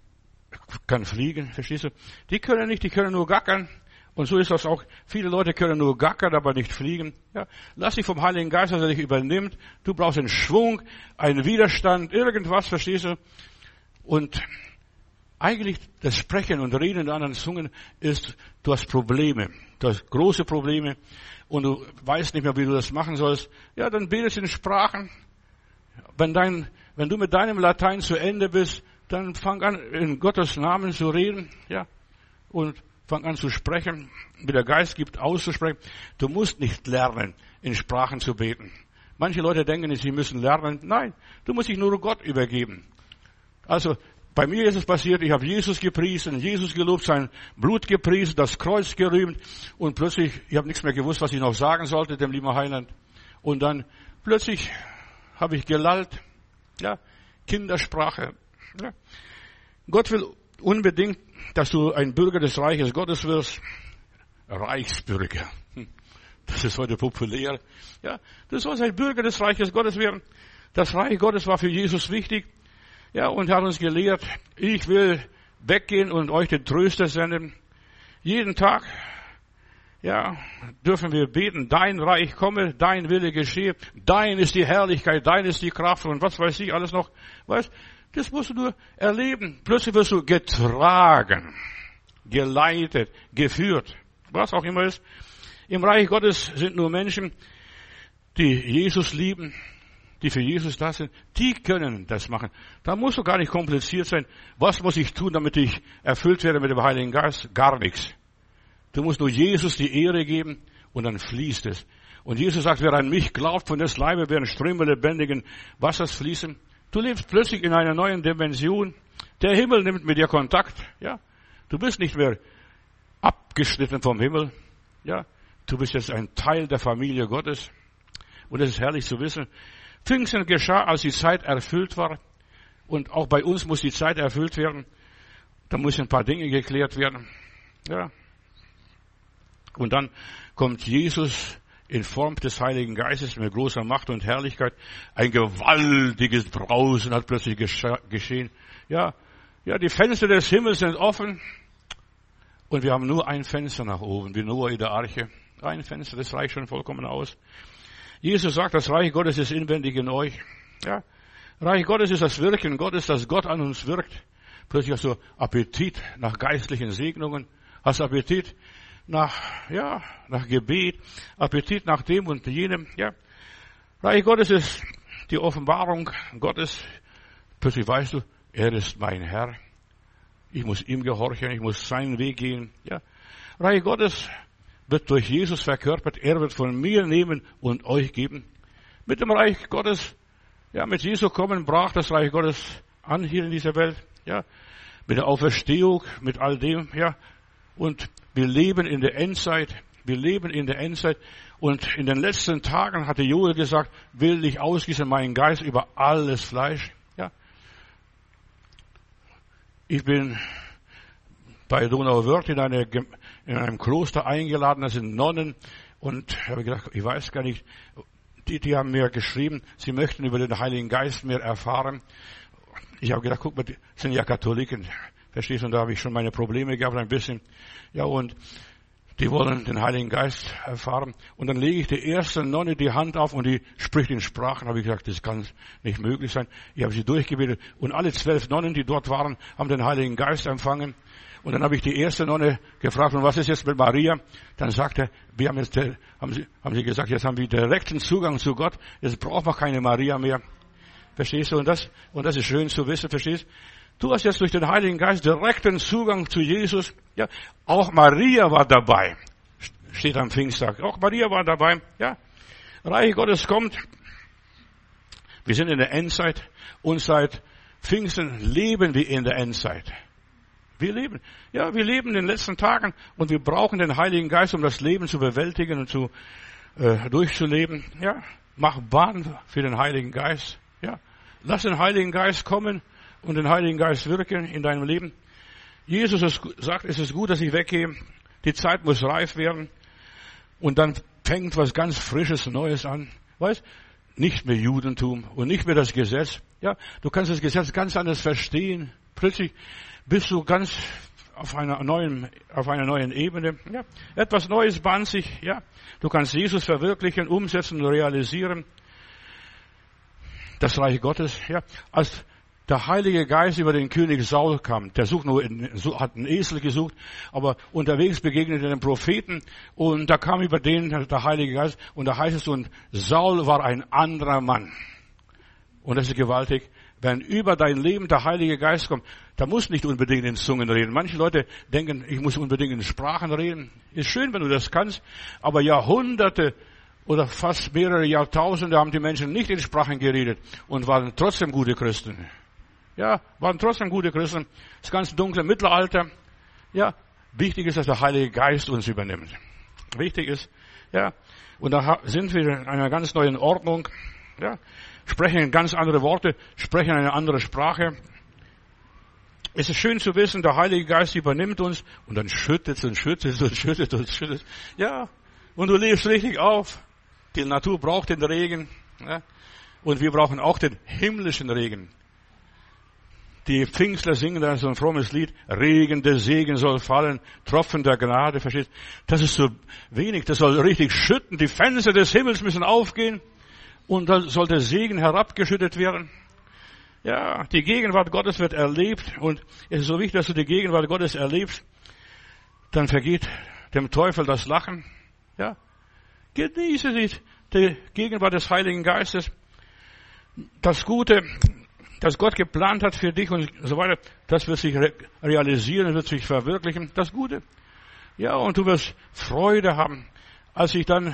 kann fliegen, verstehst du. Die können nicht, die können nur gackern. Und so ist das auch. Viele Leute können nur gackern, aber nicht fliegen. Ja, lass dich vom Heiligen Geist, dass er dich übernimmt. Du brauchst einen Schwung, einen Widerstand, irgendwas, verstehst du. Und eigentlich das Sprechen und Reden in anderen Zungen ist, du hast Probleme. Du hast große Probleme. Und du weißt nicht mehr, wie du das machen sollst, ja, dann betest du in Sprachen. Wenn dein, wenn du mit deinem Latein zu Ende bist, dann fang an, in Gottes Namen zu reden, ja, und fang an zu sprechen, wie der Geist gibt, auszusprechen. Du musst nicht lernen, in Sprachen zu beten. Manche Leute denken, sie müssen lernen. Nein, du musst dich nur Gott übergeben. Also, bei mir ist es passiert, ich habe Jesus gepriesen, Jesus gelobt, sein Blut gepriesen, das Kreuz gerühmt und plötzlich, ich habe nichts mehr gewusst, was ich noch sagen sollte, dem lieben Heiland. Und dann plötzlich habe ich gelallt, ja, Kindersprache. Ja. Gott will unbedingt, dass du ein Bürger des Reiches Gottes wirst. Reichsbürger. Das ist heute populär. Ja, du sollst ein Bürger des Reiches Gottes werden. Das Reich Gottes war für Jesus wichtig. Ja, und er hat uns gelehrt, ich will weggehen und euch den Tröster senden. Jeden Tag, ja, dürfen wir beten, dein Reich komme, dein Wille geschehe, dein ist die Herrlichkeit, dein ist die Kraft und was weiß ich alles noch. Weißt, das musst du nur erleben. Plötzlich wirst du getragen, geleitet, geführt, was auch immer ist. Im Reich Gottes sind nur Menschen, die Jesus lieben, die für Jesus da sind, die können das machen. Da muss doch gar nicht kompliziert sein. Was muss ich tun, damit ich erfüllt werde mit dem Heiligen Geist? Gar nichts. Du musst nur Jesus die Ehre geben und dann fließt es. Und Jesus sagt, wer an mich glaubt, von des Leibes werden Ströme lebendigen Wassers fließen. Du lebst plötzlich in einer neuen Dimension. Der Himmel nimmt mit dir Kontakt. Ja, du bist nicht mehr abgeschnitten vom Himmel. Ja, du bist jetzt ein Teil der Familie Gottes. Und es ist herrlich zu wissen. Pfingsten geschah, als die Zeit erfüllt war. Und auch bei uns muss die Zeit erfüllt werden. Da müssen ein paar Dinge geklärt werden. Ja. Und dann kommt Jesus in Form des Heiligen Geistes mit großer Macht und Herrlichkeit. Ein gewaltiges Brausen hat plötzlich geschehen. Ja, ja, die Fenster des Himmels sind offen. Und wir haben nur ein Fenster nach oben, wie Noah in der Arche. Ein Fenster, das reicht schon vollkommen aus. Jesus sagt, das Reich Gottes ist inwendig in euch. Ja, Reich Gottes ist das Wirken Gottes, dass Gott an uns wirkt. Plötzlich hast du Appetit nach geistlichen Segnungen. Hast Appetit nach, ja, nach Gebet, Appetit nach dem und jenem, ja. Reich Gottes ist die Offenbarung Gottes. Plötzlich weißt du, er ist mein Herr. Ich muss ihm gehorchen, ich muss seinen Weg gehen, ja. Reich Gottes wird durch Jesus verkörpert. Er wird von mir nehmen und euch geben. Mit dem Reich Gottes, ja, mit Jesu kommen brach das Reich Gottes an hier in dieser Welt, ja. Mit der Auferstehung, mit all dem, ja. Und wir leben in der Endzeit. Wir leben in der Endzeit. Und in den letzten Tagen hatte Joel gesagt, will ich ausgießen meinen Geist über alles Fleisch. Ja. Ich bin bei Donauwörth in, eine, in einem Kloster eingeladen. Das sind Nonnen. Und ich habe gedacht, ich weiß gar nicht, die, die haben mir geschrieben, sie möchten über den Heiligen Geist mehr erfahren. Ich habe gedacht, guck mal, die sind ja Katholiken. Verstehst du, und da habe ich schon meine Probleme gehabt, ein bisschen. Ja, und die wollen den Heiligen Geist erfahren. Und dann lege ich der ersten Nonne die Hand auf und die spricht in Sprachen. Habe ich gesagt, das kann nicht möglich sein. Ich habe sie durchgebetet. Und alle zwölf Nonnen, die dort waren, haben den Heiligen Geist empfangen. Und dann habe ich die erste Nonne gefragt, und was ist jetzt mit Maria? Dann sagte, wir haben jetzt, haben sie, haben sie gesagt, jetzt haben wir direkten Zugang zu Gott. Jetzt brauchen wir keine Maria mehr. Verstehst du? Und das, und das ist schön zu wissen, verstehst du? Du hast jetzt durch den Heiligen Geist direkten Zugang zu Jesus. Ja, auch Maria war dabei. Steht am Pfingsttag. Auch Maria war dabei. Ja, Reich Gottes kommt. Wir sind in der Endzeit und seit Pfingsten leben wir in der Endzeit. Wir leben. Ja, wir leben in den letzten Tagen und wir brauchen den Heiligen Geist, um das Leben zu bewältigen und zu äh, durchzuleben. Ja, mach Bahn für den Heiligen Geist. Ja, lass den Heiligen Geist kommen und den Heiligen Geist wirken in deinem Leben. Jesus sagt, es ist gut, dass ich weggehe. Die Zeit muss reif werden. Und dann fängt was ganz Frisches, Neues an. Weißt? Nicht mehr Judentum und nicht mehr das Gesetz. Ja, du kannst das Gesetz ganz anders verstehen. Plötzlich bist du ganz auf einer neuen, auf einer neuen Ebene. Ja, etwas Neues bahnt sich. Ja, du kannst Jesus verwirklichen, umsetzen und realisieren. Das Reich Gottes. Ja, als der Heilige Geist über den König Saul kam. Der sucht nur, hat einen Esel gesucht, aber unterwegs begegnete den Propheten und da kam über den der Heilige Geist und da heißt es, und Saul war ein anderer Mann. Und das ist gewaltig. Wenn über dein Leben der Heilige Geist kommt, da muss nicht unbedingt in Zungen reden. Manche Leute denken, ich muss unbedingt in Sprachen reden. Ist schön, wenn du das kannst, aber Jahrhunderte oder fast mehrere Jahrtausende haben die Menschen nicht in Sprachen geredet und waren trotzdem gute Christen. Ja, waren trotzdem gute Christen. Das ganz dunkle Mittelalter. Ja, wichtig ist, dass der Heilige Geist uns übernimmt. Wichtig ist, ja, und da sind wir in einer ganz neuen Ordnung. Ja, sprechen ganz andere Worte, sprechen eine andere Sprache. Es ist schön zu wissen, der Heilige Geist übernimmt uns und dann schüttet es und schüttet es und schüttet und schüttet. Ja, und du lebst richtig auf. Die Natur braucht den Regen. Ja, und wir brauchen auch den himmlischen Regen. Die Pfingstler singen da so ein frommes Lied. Regen der Segen soll fallen, Tropfen der Gnade, verstehst? Das ist so wenig, das soll richtig schütten. Die Fenster des Himmels müssen aufgehen und dann soll der Segen herabgeschüttet werden. Ja, die Gegenwart Gottes wird erlebt und es ist so wichtig, dass du die Gegenwart Gottes erlebst. Dann vergeht dem Teufel das Lachen. Ja, genieße die, die Gegenwart des Heiligen Geistes. das Gute, das Gott geplant hat für dich und so weiter, das wird sich re- realisieren, wird sich verwirklichen, das Gute. Ja, und du wirst Freude haben. Als ich dann,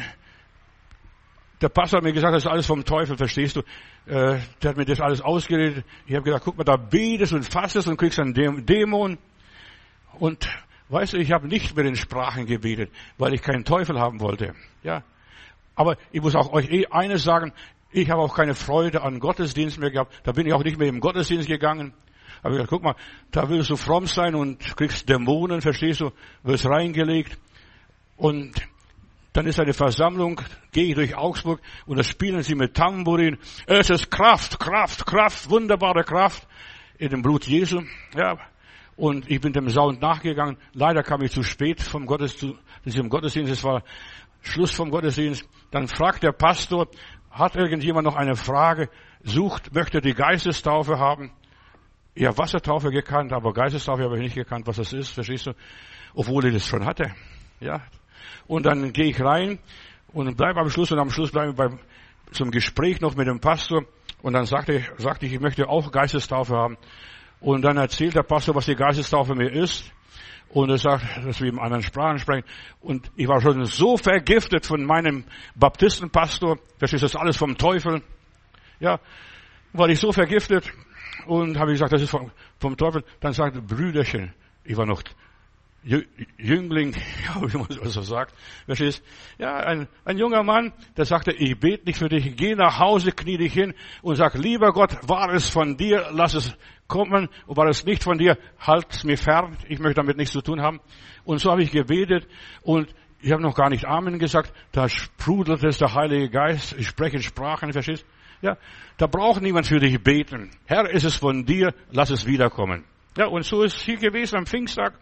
der Pastor hat mir gesagt, das ist alles vom Teufel, verstehst du? Äh, der hat mir das alles ausgeredet. Ich habe gedacht, guck mal, da betest und fastest und kriegst einen Dä- Dämon. Und weißt du, ich habe nicht mehr in Sprachen gebetet, weil ich keinen Teufel haben wollte. Ja, aber ich muss auch euch eh eines sagen, ich habe auch keine Freude an Gottesdienst mehr gehabt. Da bin ich auch nicht mehr im Gottesdienst gegangen. Aber ich gesagt, guck mal, da willst du fromm sein und kriegst Dämonen, verstehst du, wirst reingelegt. Und dann ist eine Versammlung, gehe ich durch Augsburg und da spielen sie mit Tambourin. Es ist Kraft, Kraft, Kraft, wunderbare Kraft in dem Blut Jesu. Ja, und ich bin dem Sound nachgegangen. Leider kam ich zu spät vom Gottesdienst, diesem Gottesdienst. Es war Schluss vom Gottesdienst. Dann fragt der Pastor, hat irgendjemand noch eine Frage? Sucht, möchte die Geistestaufe haben? Ich habe Wassertaufe gekannt, aber Geistestaufe habe ich nicht gekannt, was das ist, verstehst du? Obwohl ich das schon hatte. Ja. Und dann gehe ich rein und bleibe am Schluss und am Schluss bleibe ich beim, zum Gespräch noch mit dem Pastor. Und dann sagte ich, sagte ich, ich möchte auch Geistestaufe haben. Und dann erzählt der Pastor, was die Geistestaufe mir ist. Und er sagt, dass wir in anderen Sprachen sprechen. Und ich war schon so vergiftet von meinem Baptistenpastor, das ist das alles vom Teufel. Ja, war ich so vergiftet. Und habe ich gesagt, das ist vom, vom Teufel. Dann sagte Brüderchen, ich war noch Jüngling, ja, wie man so sagt, verstehst? Ja, ein, ein junger Mann, der sagte, ich bete nicht für dich, geh nach Hause, knie dich hin und sag, lieber Gott, war es von dir, lass es kommen, und war es nicht von dir, halt es mir fern, ich möchte damit nichts zu tun haben. Und so habe ich gebetet und ich habe noch gar nicht Amen gesagt, da sprudelt es der Heilige Geist, ich spreche in Sprachen, verstehst? Ja, da braucht niemand für dich beten. Herr, ist es von dir, lass es wiederkommen. Ja, und so ist es hier gewesen am Pfingsttag.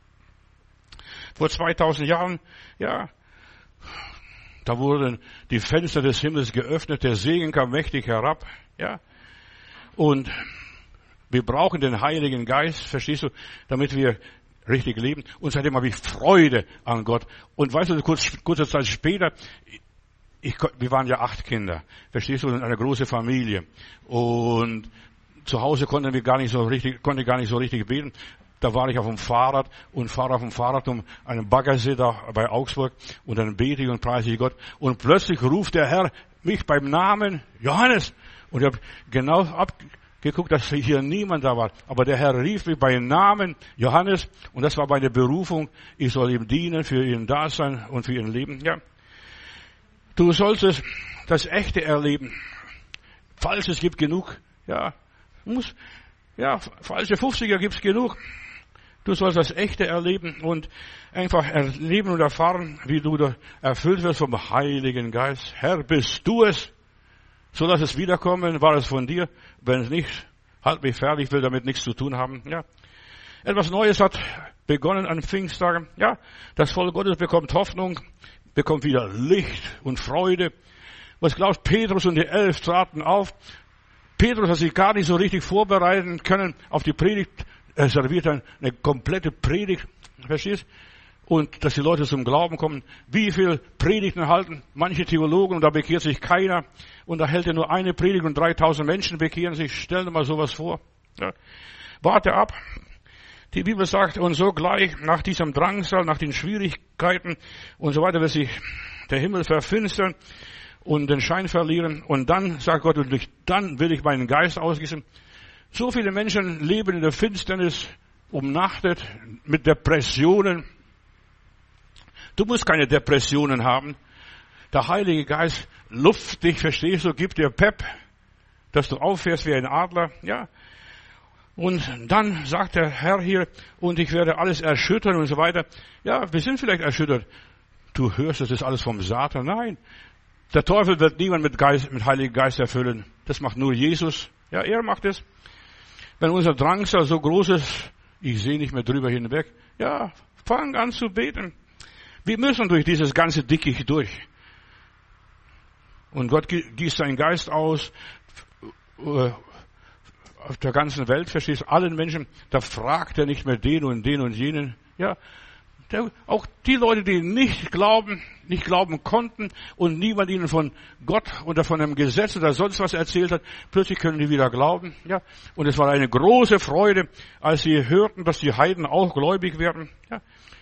Vor zweitausend Jahren, ja, da wurden die Fenster des Himmels geöffnet, der Segen kam mächtig herab, ja. Und wir brauchen den Heiligen Geist, verstehst du, damit wir richtig leben. Und seitdem habe ich Freude an Gott. Und weißt du, kurz, kurze Zeit später, ich, wir waren ja acht Kinder, verstehst du, in einer großen Familie. Und zu Hause konnten wir gar nicht so richtig, konnte gar nicht so richtig beten. Da war ich auf dem Fahrrad und fahre auf dem Fahrrad um einen Baggersee da bei Augsburg und dann bete ich und preise ich Gott. Und plötzlich ruft der Herr mich beim Namen Johannes. Und ich habe genau abgeguckt, dass hier niemand da war. Aber der Herr rief mich bei Namen Johannes und das war meine Berufung. Ich soll ihm dienen, für ihn da sein und für ihn leben. Ja. Du solltest das Echte erleben. Falsches gibt genug. Ja, muss, ja, falsche fünfziger gibt's genug. Du sollst das Echte erleben und einfach erleben und erfahren, wie du da erfüllt wirst vom Heiligen Geist. Herr, bist du es? So lass es wiederkommen. War es von dir? Wenn es nicht, halt mich fertig, ich will damit nichts zu tun haben. Ja. Etwas Neues hat begonnen an Pfingsttagen. Ja, das Volk Gottes bekommt Hoffnung, bekommt wieder Licht und Freude. Was glaubst, Petrus und die Elf traten auf. Petrus hat sich gar nicht so richtig vorbereiten können auf die Predigt. Er serviert dann eine komplette Predigt, verstehst? Und dass die Leute zum Glauben kommen. Wie viel Predigten halten manche Theologen und da bekehrt sich keiner. Und da hält er nur eine Predigt und dreitausend Menschen bekehren sich. Stell dir mal sowas vor. Ja. Warte ab. Die Bibel sagt, und so gleich nach diesem Drangsal, nach den Schwierigkeiten und so weiter wird sich der Himmel verfinstern und den Schein verlieren. Und dann, sagt Gott, und dann will ich meinen Geist ausgießen. So viele Menschen leben in der Finsternis, umnachtet, mit Depressionen. Du musst keine Depressionen haben. Der Heilige Geist luft dich, verstehst du, gibt dir Pep, dass du auffährst wie ein Adler, ja. Und dann sagt der Herr hier, und ich werde alles erschüttern und so weiter. Ja, wir sind vielleicht erschüttert. Du hörst, das ist alles vom Satan. Nein. Der Teufel wird niemand mit Geist, mit Heiligen Geist erfüllen. Das macht nur Jesus. Ja, er macht es. Wenn unser Drangsal so groß ist, ich sehe nicht mehr drüber hinweg. Ja, fang an zu beten. Wir müssen durch dieses ganze Dickicht durch. Und Gott gießt seinen Geist aus, auf der ganzen Welt, verstehst du, allen Menschen, da fragt er nicht mehr den und den und jenen. Ja, Der, auch die Leute, die nicht glauben, nicht glauben konnten und niemand ihnen von Gott oder von einem Gesetz oder sonst was erzählt hat, plötzlich können die wieder glauben. Ja, und es war eine große Freude, als sie hörten, dass die Heiden auch gläubig werden. Ja,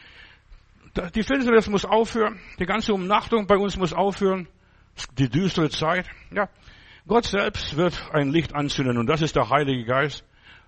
die Finsternis muss aufhören, die ganze Umnachtung bei uns muss aufhören, die düstere Zeit. Ja, Gott selbst wird ein Licht anzünden und das ist der Heilige Geist.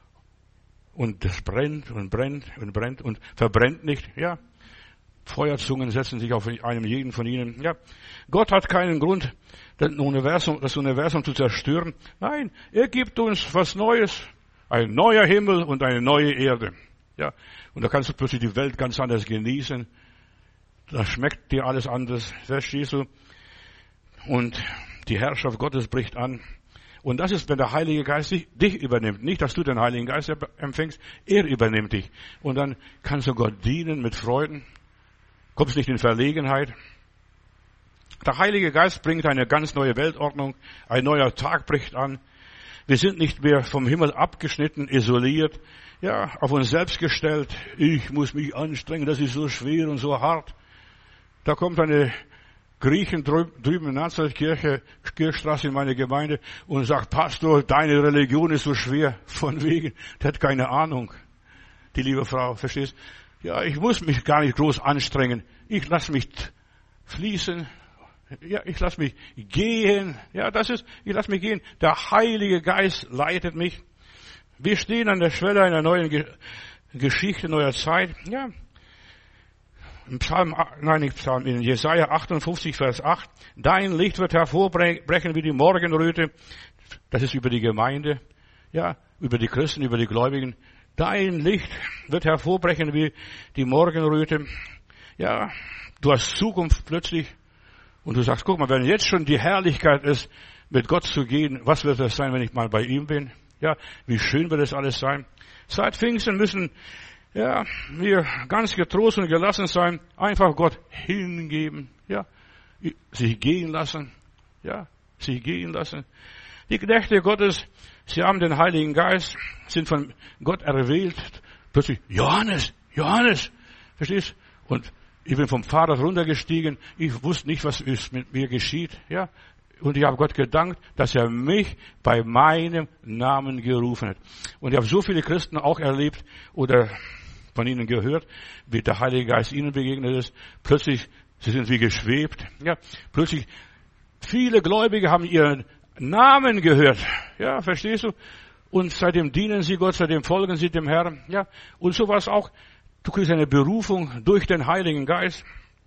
Und das brennt und brennt und brennt und verbrennt nicht. Ja, Feuerzungen setzen sich auf einem jeden von ihnen. Ja, Gott hat keinen Grund, das Universum, das Universum zu zerstören. Nein, er gibt uns was Neues. Ein neuer Himmel und eine neue Erde. Ja, und da kannst du plötzlich die Welt ganz anders genießen. Da schmeckt dir alles anders. Verstehst du? Und die Herrschaft Gottes bricht an. Und das ist, wenn der Heilige Geist dich, dich übernimmt. Nicht, dass du den Heiligen Geist empfängst, er übernimmt dich. Und dann kannst du Gott dienen mit Freuden. Kommst nicht in Verlegenheit. Der Heilige Geist bringt eine ganz neue Weltordnung. Ein neuer Tag bricht an. Wir sind nicht mehr vom Himmel abgeschnitten, isoliert, ja, auf uns selbst gestellt. Ich muss mich anstrengen, das ist so schwer und so hart. Da kommt eine Griechen drüben in Nazareth-Kirche, Kirchstraße in meine Gemeinde und sagt, Pastor, deine Religion ist so schwer. Von wegen, der hat keine Ahnung. Die liebe Frau, verstehst? Ja, ich muss mich gar nicht groß anstrengen. Ich lasse mich fließen. Ja, ich lasse mich gehen. Ja, das ist, ich lasse mich gehen. Der Heilige Geist leitet mich. Wir stehen an der Schwelle einer neuen Ge- Geschichte, neuer Zeit. Ja. Im Psalm, nein, nicht Psalm, in Jesaja achtundfünfzig, Vers acht. Dein Licht wird hervorbrechen wie die Morgenröte. Das ist über die Gemeinde. Ja, über die Christen, über die Gläubigen. Dein Licht wird hervorbrechen wie die Morgenröte. Ja, du hast Zukunft plötzlich. Und du sagst, guck mal, wenn jetzt schon die Herrlichkeit ist, mit Gott zu gehen, was wird das sein, wenn ich mal bei ihm bin? Ja, wie schön wird das alles sein? Seit Pfingsten müssen, ja, wir ganz getrost und gelassen sein, einfach Gott hingeben, ja, sich gehen lassen, ja, sich gehen lassen. Die Knechte Gottes, sie haben den Heiligen Geist, sind von Gott erwählt. Plötzlich, Johannes, Johannes, verstehst? Und ich bin vom Fahrrad runtergestiegen. Ich wusste nicht, was mit mir geschieht. Ja, und ich habe Gott gedankt, dass er mich bei meinem Namen gerufen hat. Und ich habe so viele Christen auch erlebt oder von ihnen gehört, wie der Heilige Geist ihnen begegnet ist. Plötzlich, sie sind wie geschwebt. Ja, plötzlich, viele Gläubige haben ihren Namen gehört. Ja, verstehst du? Und seitdem dienen sie Gott, seitdem folgen sie dem Herrn. Ja, und so war es auch. Du kriegst eine Berufung durch den Heiligen Geist.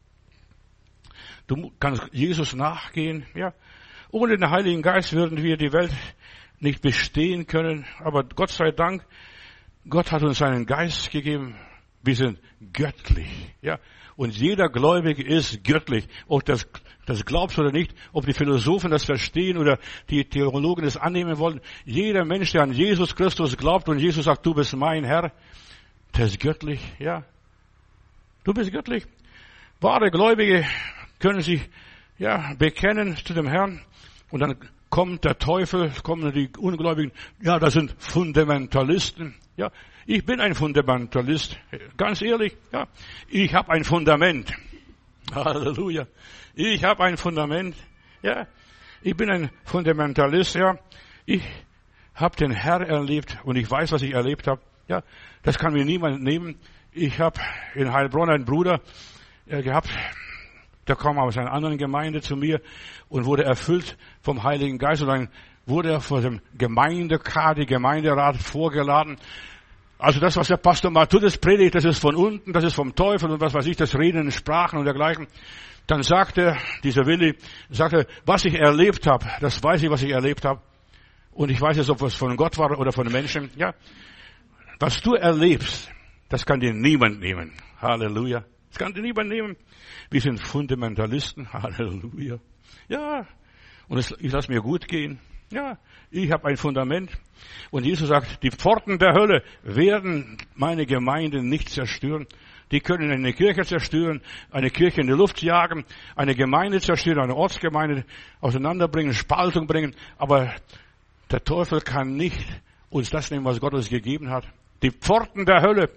Du kannst Jesus nachgehen, ja. Ohne den Heiligen Geist würden wir die Welt nicht bestehen können. Aber Gott sei Dank, Gott hat uns seinen Geist gegeben. Wir sind göttlich, ja. Und jeder Gläubige ist göttlich. Ob das, das glaubst oder nicht, ob die Philosophen das verstehen oder die Theologen das annehmen wollen. Jeder Mensch, der an Jesus Christus glaubt und Jesus sagt, du bist mein Herr, der ist göttlich, ja. Du bist göttlich. Wahre Gläubige können sich, ja, bekennen zu dem Herrn. Und dann kommt der Teufel, kommen die Ungläubigen. Ja, das sind Fundamentalisten. Ja, ich bin ein Fundamentalist. Ganz ehrlich, ja. Ich habe ein Fundament. Halleluja. Ich habe ein Fundament. Ja, ich bin ein Fundamentalist, ja. Ich habe den Herr erlebt und ich weiß, was ich erlebt habe. Ja, das kann mir niemand nehmen. Ich habe in Heilbronn einen Bruder äh, gehabt, der kam aus einer anderen Gemeinde zu mir und wurde erfüllt vom Heiligen Geist. Und dann wurde er vor dem Gemeindekadi, Gemeinderat vorgeladen. Also das, was der Pastor Matthäus predigt, das ist von unten, das ist vom Teufel und was weiß ich, das Reden in Sprachen und dergleichen. Dann sagte dieser Willi, sagte, was ich erlebt habe, das weiß ich, was ich erlebt habe. Und ich weiß jetzt, ob es von Gott war oder von Menschen. Ja. Was du erlebst, das kann dir niemand nehmen. Halleluja. Das kann dir niemand nehmen. Wir sind Fundamentalisten. Halleluja. Ja. Und es, ich lasse mir gut gehen. Ja. Ich habe ein Fundament. Und Jesus sagt, die Pforten der Hölle werden meine Gemeinde nicht zerstören. Die können eine Kirche zerstören, eine Kirche in die Luft jagen, eine Gemeinde zerstören, eine Ortsgemeinde auseinanderbringen, Spaltung bringen. Aber der Teufel kann nicht uns das nehmen, was Gott uns gegeben hat. Die Pforten der Hölle.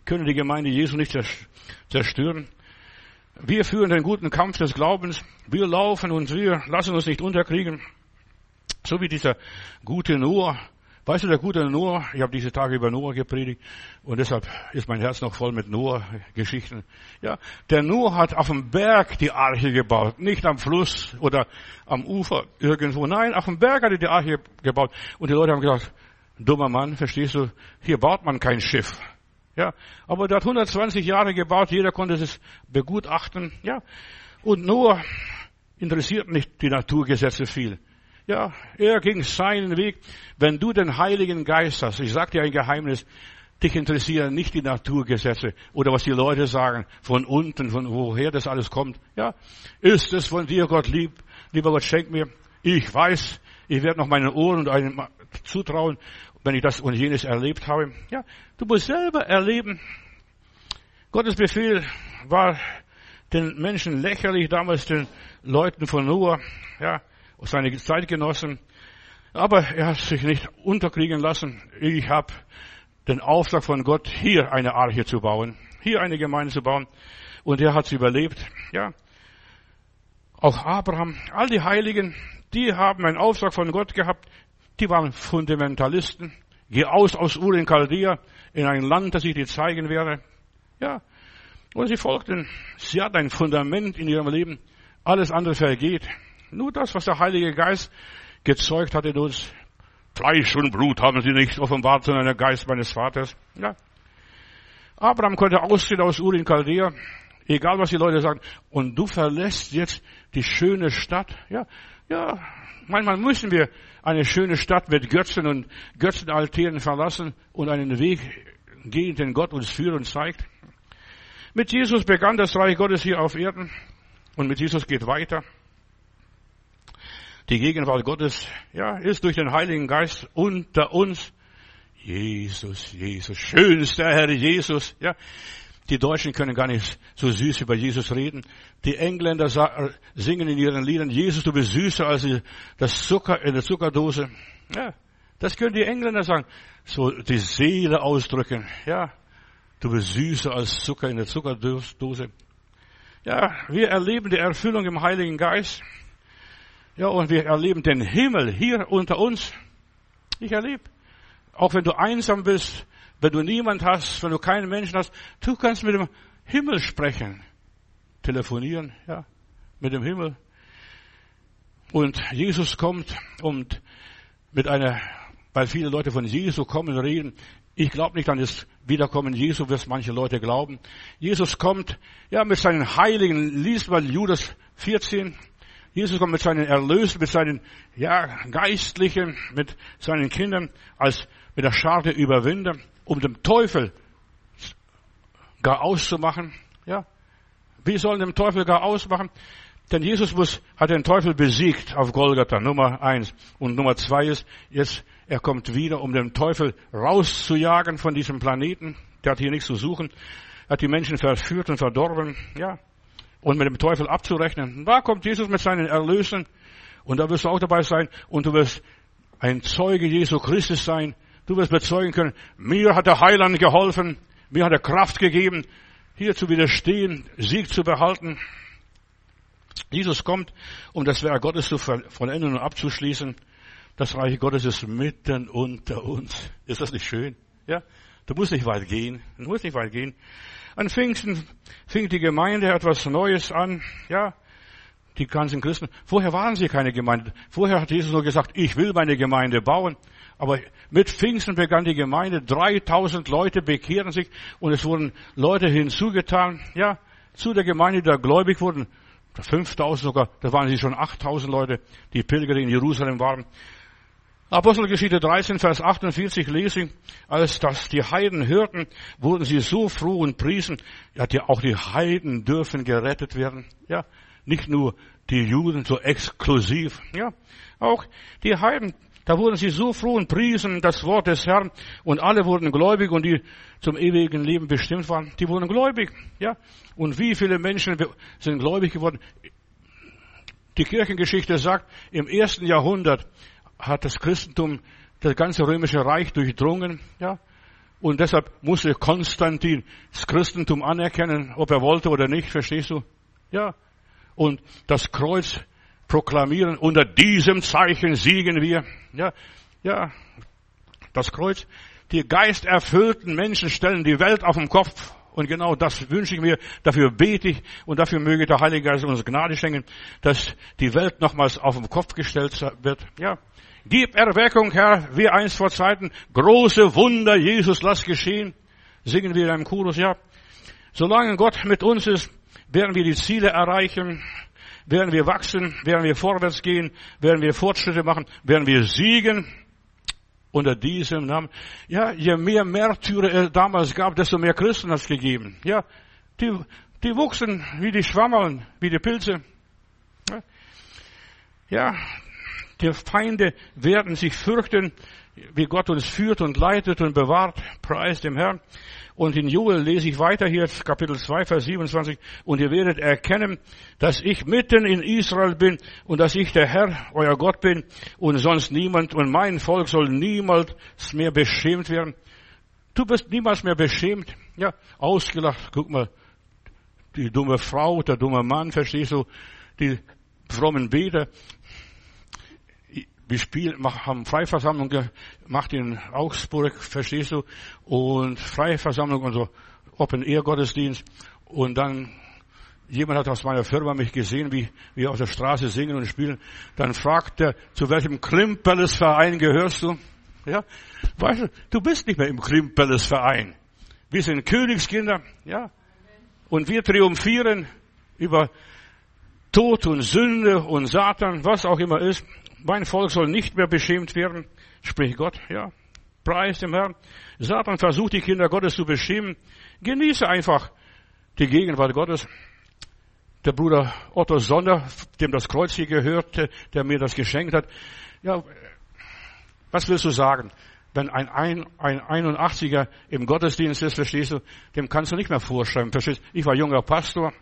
können die Gemeinde Jesu nicht zerstören. Wir führen den guten Kampf des Glaubens. Wir laufen und wir lassen uns nicht unterkriegen. So wie dieser gute Noah. Weißt du, der gute Noah, ich habe diese Tage über Noah gepredigt und deshalb ist mein Herz noch voll mit Noah-Geschichten. Ja, der Noah hat auf dem Berg die Arche gebaut, nicht am Fluss oder am Ufer irgendwo. Nein, auf dem Berg hat er die Arche gebaut. Und die Leute haben gesagt, dummer Mann, verstehst du, hier baut man kein Schiff. Ja, aber der hat hundertzwanzig Jahre gebaut, jeder konnte es begutachten. Ja, und Noah interessiert nicht die Naturgesetze viel. Ja, er ging seinen Weg. Wenn du den Heiligen Geist hast, ich sag dir ein Geheimnis, dich interessieren nicht die Naturgesetze oder was die Leute sagen, von unten, von woher das alles kommt. Ja, ist es von dir, Gott lieb, lieber Gott, schenk mir. Ich weiß, ich werde noch meinen Ohren und einem zutrauen, wenn ich das und jenes erlebt habe. Ja, du musst selber erleben. Gottes Befehl war den Menschen lächerlich, damals den Leuten von Noah, ja, seine Zeitgenossen. Aber er hat sich nicht unterkriegen lassen. Ich habe den Auftrag von Gott, hier eine Arche zu bauen, hier eine Gemeinde zu bauen. Und er hat es überlebt. Ja, auch Abraham, all die Heiligen, die haben einen Auftrag von Gott gehabt. Die waren Fundamentalisten. Geh aus aus Ur in Chaldea, in ein Land, das ich dir zeigen werde. Ja, und sie folgten. Sie hatten ein Fundament in ihrem Leben. Alles andere vergeht. Nur das, was der Heilige Geist gezeugt hat in uns. Fleisch und Blut haben sie nicht offenbart, sondern der Geist meines Vaters. Ja. Abraham konnte ausziehen aus Ur in Chaldea, egal was die Leute sagen. Und du verlässt jetzt die schöne Stadt. Ja, ja. Manchmal müssen wir eine schöne Stadt mit Götzen und Götzenaltären verlassen und einen Weg gehen, den Gott uns führt und zeigt. Mit Jesus begann das Reich Gottes hier auf Erden und mit Jesus geht weiter. Die Gegenwart Gottes, ja, ist durch den Heiligen Geist unter uns. Jesus, Jesus, schönster Herr Jesus, ja. Die Deutschen können gar nicht so süß über Jesus reden. Die Engländer singen in ihren Liedern, Jesus, du bist süßer als das Zucker in der Zuckerdose. Ja, das können die Engländer sagen. So die Seele ausdrücken, ja. Du bist süßer als Zucker in der Zuckerdose. Ja, wir erleben die Erfüllung im Heiligen Geist. Ja, und wir erleben den Himmel hier unter uns. Ich erlebe. Auch wenn du einsam bist, wenn du niemand hast, wenn du keinen Menschen hast, du kannst mit dem Himmel sprechen. Telefonieren, ja, mit dem Himmel. Und Jesus kommt und mit einer, weil viele Leute von Jesu kommen, reden. Ich glaube nicht an das Wiederkommen Jesu, was manche Leute glauben. Jesus kommt, ja, mit seinen Heiligen, liest mal Judas vierzehn. Jesus kommt mit seinen Erlösen, mit seinen, ja, Geistlichen, mit seinen Kindern, als mit der Schar der Überwinder, um dem Teufel gar auszumachen, ja. Wie sollen dem Teufel gar ausmachen? Denn Jesus muss, hat den Teufel besiegt auf Golgatha, Nummer eins. Und Nummer zwei ist, jetzt, er kommt wieder, um den Teufel rauszujagen von diesem Planeten. Der hat hier nichts zu suchen. Er hat die Menschen verführt und verdorben, ja. Und mit dem Teufel abzurechnen. Da kommt Jesus mit seinen Erlösen. Und da wirst du auch dabei sein. Und du wirst ein Zeuge Jesu Christus sein. Du wirst bezeugen können, mir hat der Heiland geholfen. Mir hat er Kraft gegeben, hier zu widerstehen, Sieg zu behalten. Jesus kommt, um das Werk Gottes zu vollenden und abzuschließen. Das Reich Gottes ist mitten unter uns. Ist das nicht schön? Ja? Du musst nicht weit gehen. Du musst nicht weit gehen. An Pfingsten fing die Gemeinde etwas Neues an. Ja, die ganzen Christen. Vorher waren sie keine Gemeinde. Vorher hat Jesus nur gesagt, ich will meine Gemeinde bauen. Aber mit Pfingsten begann die Gemeinde. dreitausend Leute bekehren sich und es wurden Leute hinzugetan. Ja, zu der Gemeinde, die da gläubig wurden. fünftausend sogar. Da waren sie schon achttausend Leute, die Pilger in Jerusalem waren. Apostelgeschichte dreizehn, Vers achtundvierzig lese ich, als das die Heiden hörten, wurden sie so froh und priesen. Ja, die, auch die Heiden dürfen gerettet werden. Ja, nicht nur die Juden so exklusiv. Ja, auch die Heiden, da wurden sie so froh und priesen das Wort des Herrn und alle wurden gläubig und die zum ewigen Leben bestimmt waren, die wurden gläubig. Ja, und wie viele Menschen sind gläubig geworden? Die Kirchengeschichte sagt, im ersten Jahrhundert hat das Christentum das ganze römische Reich durchdrungen, ja. Und deshalb musste Konstantin das Christentum anerkennen, ob er wollte oder nicht, verstehst du? Ja. Und das Kreuz proklamieren, unter diesem Zeichen siegen wir. Ja, ja, das Kreuz. Die geisterfüllten Menschen stellen die Welt auf den Kopf. Und genau das wünsche ich mir, dafür bete ich und dafür möge der Heilige Geist uns Gnade schenken, dass die Welt nochmals auf den Kopf gestellt wird. Ja. Gib Erweckung, Herr, wie einst vor Zeiten, große Wunder, Jesus, lass geschehen. Singen wir in einem Chorus, ja. Solange Gott mit uns ist, werden wir die Ziele erreichen, werden wir wachsen, werden wir vorwärts gehen, werden wir Fortschritte machen, werden wir siegen. Unter diesem Namen. Ja, je mehr Märtyrer es damals gab, desto mehr Christen hat es gegeben. Ja, die, die wuchsen wie die Schwammerln, wie die Pilze. Ja, ja, die Feinde werden sich fürchten, wie Gott uns führt und leitet und bewahrt. Preis dem Herrn. Und in Joel lese ich weiter hier, Kapitel zwei, Vers siebenundzwanzig. Und ihr werdet erkennen, dass ich mitten in Israel bin und dass ich der Herr, euer Gott bin und sonst niemand. Und mein Volk soll niemals mehr beschämt werden. Du bist niemals mehr beschämt. Ja, ausgelacht. Guck mal, die dumme Frau, der dumme Mann, verstehst du? Die frommen Beter. Wir spielen, haben Freiversammlung gemacht in Augsburg, verstehst du? Und Freiversammlung und so, Open-Air-Gottesdienst. Und dann, jemand hat aus meiner Firma mich gesehen, wie wir auf der Straße singen und spielen. Dann fragt er, zu welchem Krimpeles-Verein gehörst du? Ja, weißt du, du bist nicht mehr im Krimpeles-Verein. Wir sind Königskinder, ja. Und wir triumphieren über Tod und Sünde und Satan, was auch immer ist. Mein Volk soll nicht mehr beschämt werden, spricht Gott, ja. Preis dem Herrn. Satan versucht, die Kinder Gottes zu beschämen. Genieße einfach die Gegenwart Gottes. Der Bruder Otto Sonder, dem das Kreuz hier gehört, der mir das geschenkt hat. Ja, was willst du sagen? Wenn ein, ein, ein einundachtziger im Gottesdienst ist, verstehst du, dem kannst du nicht mehr vorschreiben, verstehst du? Ich war junger Pastor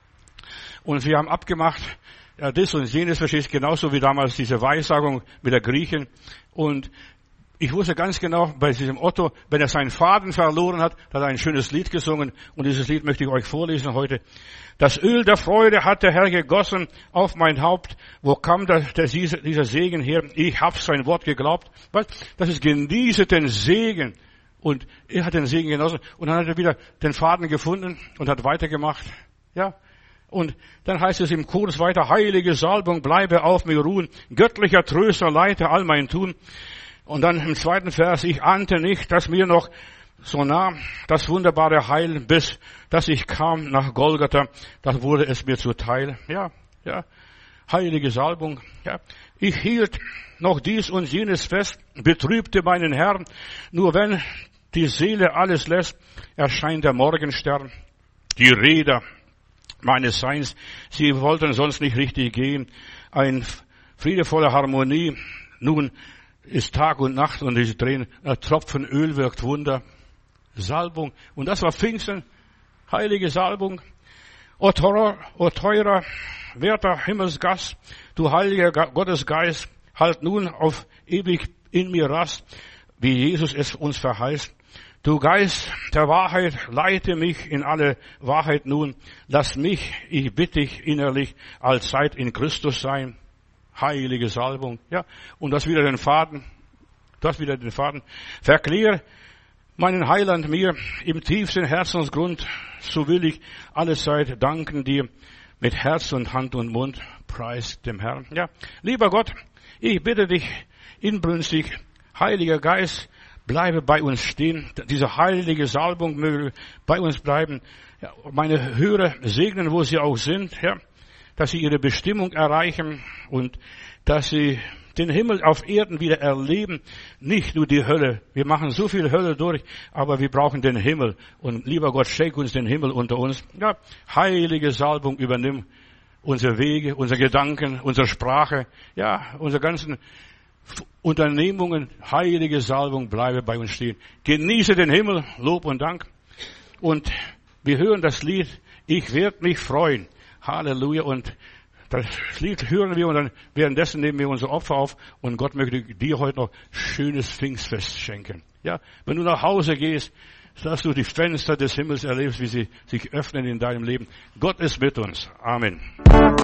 und wir haben abgemacht, ja, das und jenes, verstehst du, genauso wie damals diese Weissagung mit der Griechen. Und ich wusste ganz genau, bei diesem Otto, wenn er seinen Faden verloren hat, hat er ein schönes Lied gesungen. Und dieses Lied möchte ich euch vorlesen heute. Das Öl der Freude hat der Herr gegossen auf mein Haupt. Wo kam der, der, dieser Segen her? Ich hab sein Wort geglaubt. Was? Das ist, genieße den Segen. Und er hat den Segen genossen. Und dann hat er wieder den Faden gefunden und hat weitergemacht. Ja. Und dann heißt es im Chorus weiter, heilige Salbung, bleibe auf mir ruhen, göttlicher Tröster, leite all mein Tun. Und dann im zweiten Vers, ich ahnte nicht, dass mir noch so nah das wunderbare Heil, bis dass ich kam nach Golgatha, da wurde es mir zuteil. Ja, ja, heilige Salbung, ja. Ich hielt noch dies und jenes fest, betrübte meinen Herrn, nur wenn die Seele alles lässt, erscheint der Morgenstern, die Räder meines Seins, sie wollten sonst nicht richtig gehen. Ein friedevolle Harmonie. Nun ist Tag und Nacht und sie drehen, ein Tropfen Öl wirkt Wunder. Salbung. Und das war Pfingsten. Heilige Salbung. O teurer, o teurer, werter Himmelsgast, du heiliger Gottesgeist, halt nun auf ewig in mir Rast, wie Jesus es uns verheißt. Du Geist der Wahrheit, leite mich in alle Wahrheit nun. Lass mich, ich bitte dich innerlich, allzeit in Christus sein. Heilige Salbung. Ja, und das wieder den Faden. Das wieder den Faden. Verklär meinen Heiland mir im tiefsten Herzensgrund. So will ich allezeit danken dir mit Herz und Hand und Mund. Preis dem Herrn. Ja, lieber Gott, ich bitte dich inbrünstig, Heiliger Geist, bleibe bei uns stehen. Diese heilige Salbung möge bei uns bleiben. Ja, meine Hörer segnen, wo sie auch sind, ja, dass sie ihre Bestimmung erreichen und dass sie den Himmel auf Erden wieder erleben. Nicht nur die Hölle. Wir machen so viel Hölle durch, aber wir brauchen den Himmel. Und lieber Gott, schenk uns den Himmel unter uns. Ja, heilige Salbung, übernimm unsere Wege, unsere Gedanken, unsere Sprache, ja, unsere ganzen Unternehmungen, heilige Salbung, bleibe bei uns stehen. Genieße den Himmel, Lob und Dank. Und wir hören das Lied, ich werde mich freuen. Halleluja. Und das Lied hören wir und dann währenddessen nehmen wir unser Opfer auf und Gott möchte dir heute noch schönes Pfingstfest schenken. Ja, wenn du nach Hause gehst, dass du die Fenster des Himmels erlebst, wie sie sich öffnen in deinem Leben. Gott ist mit uns. Amen.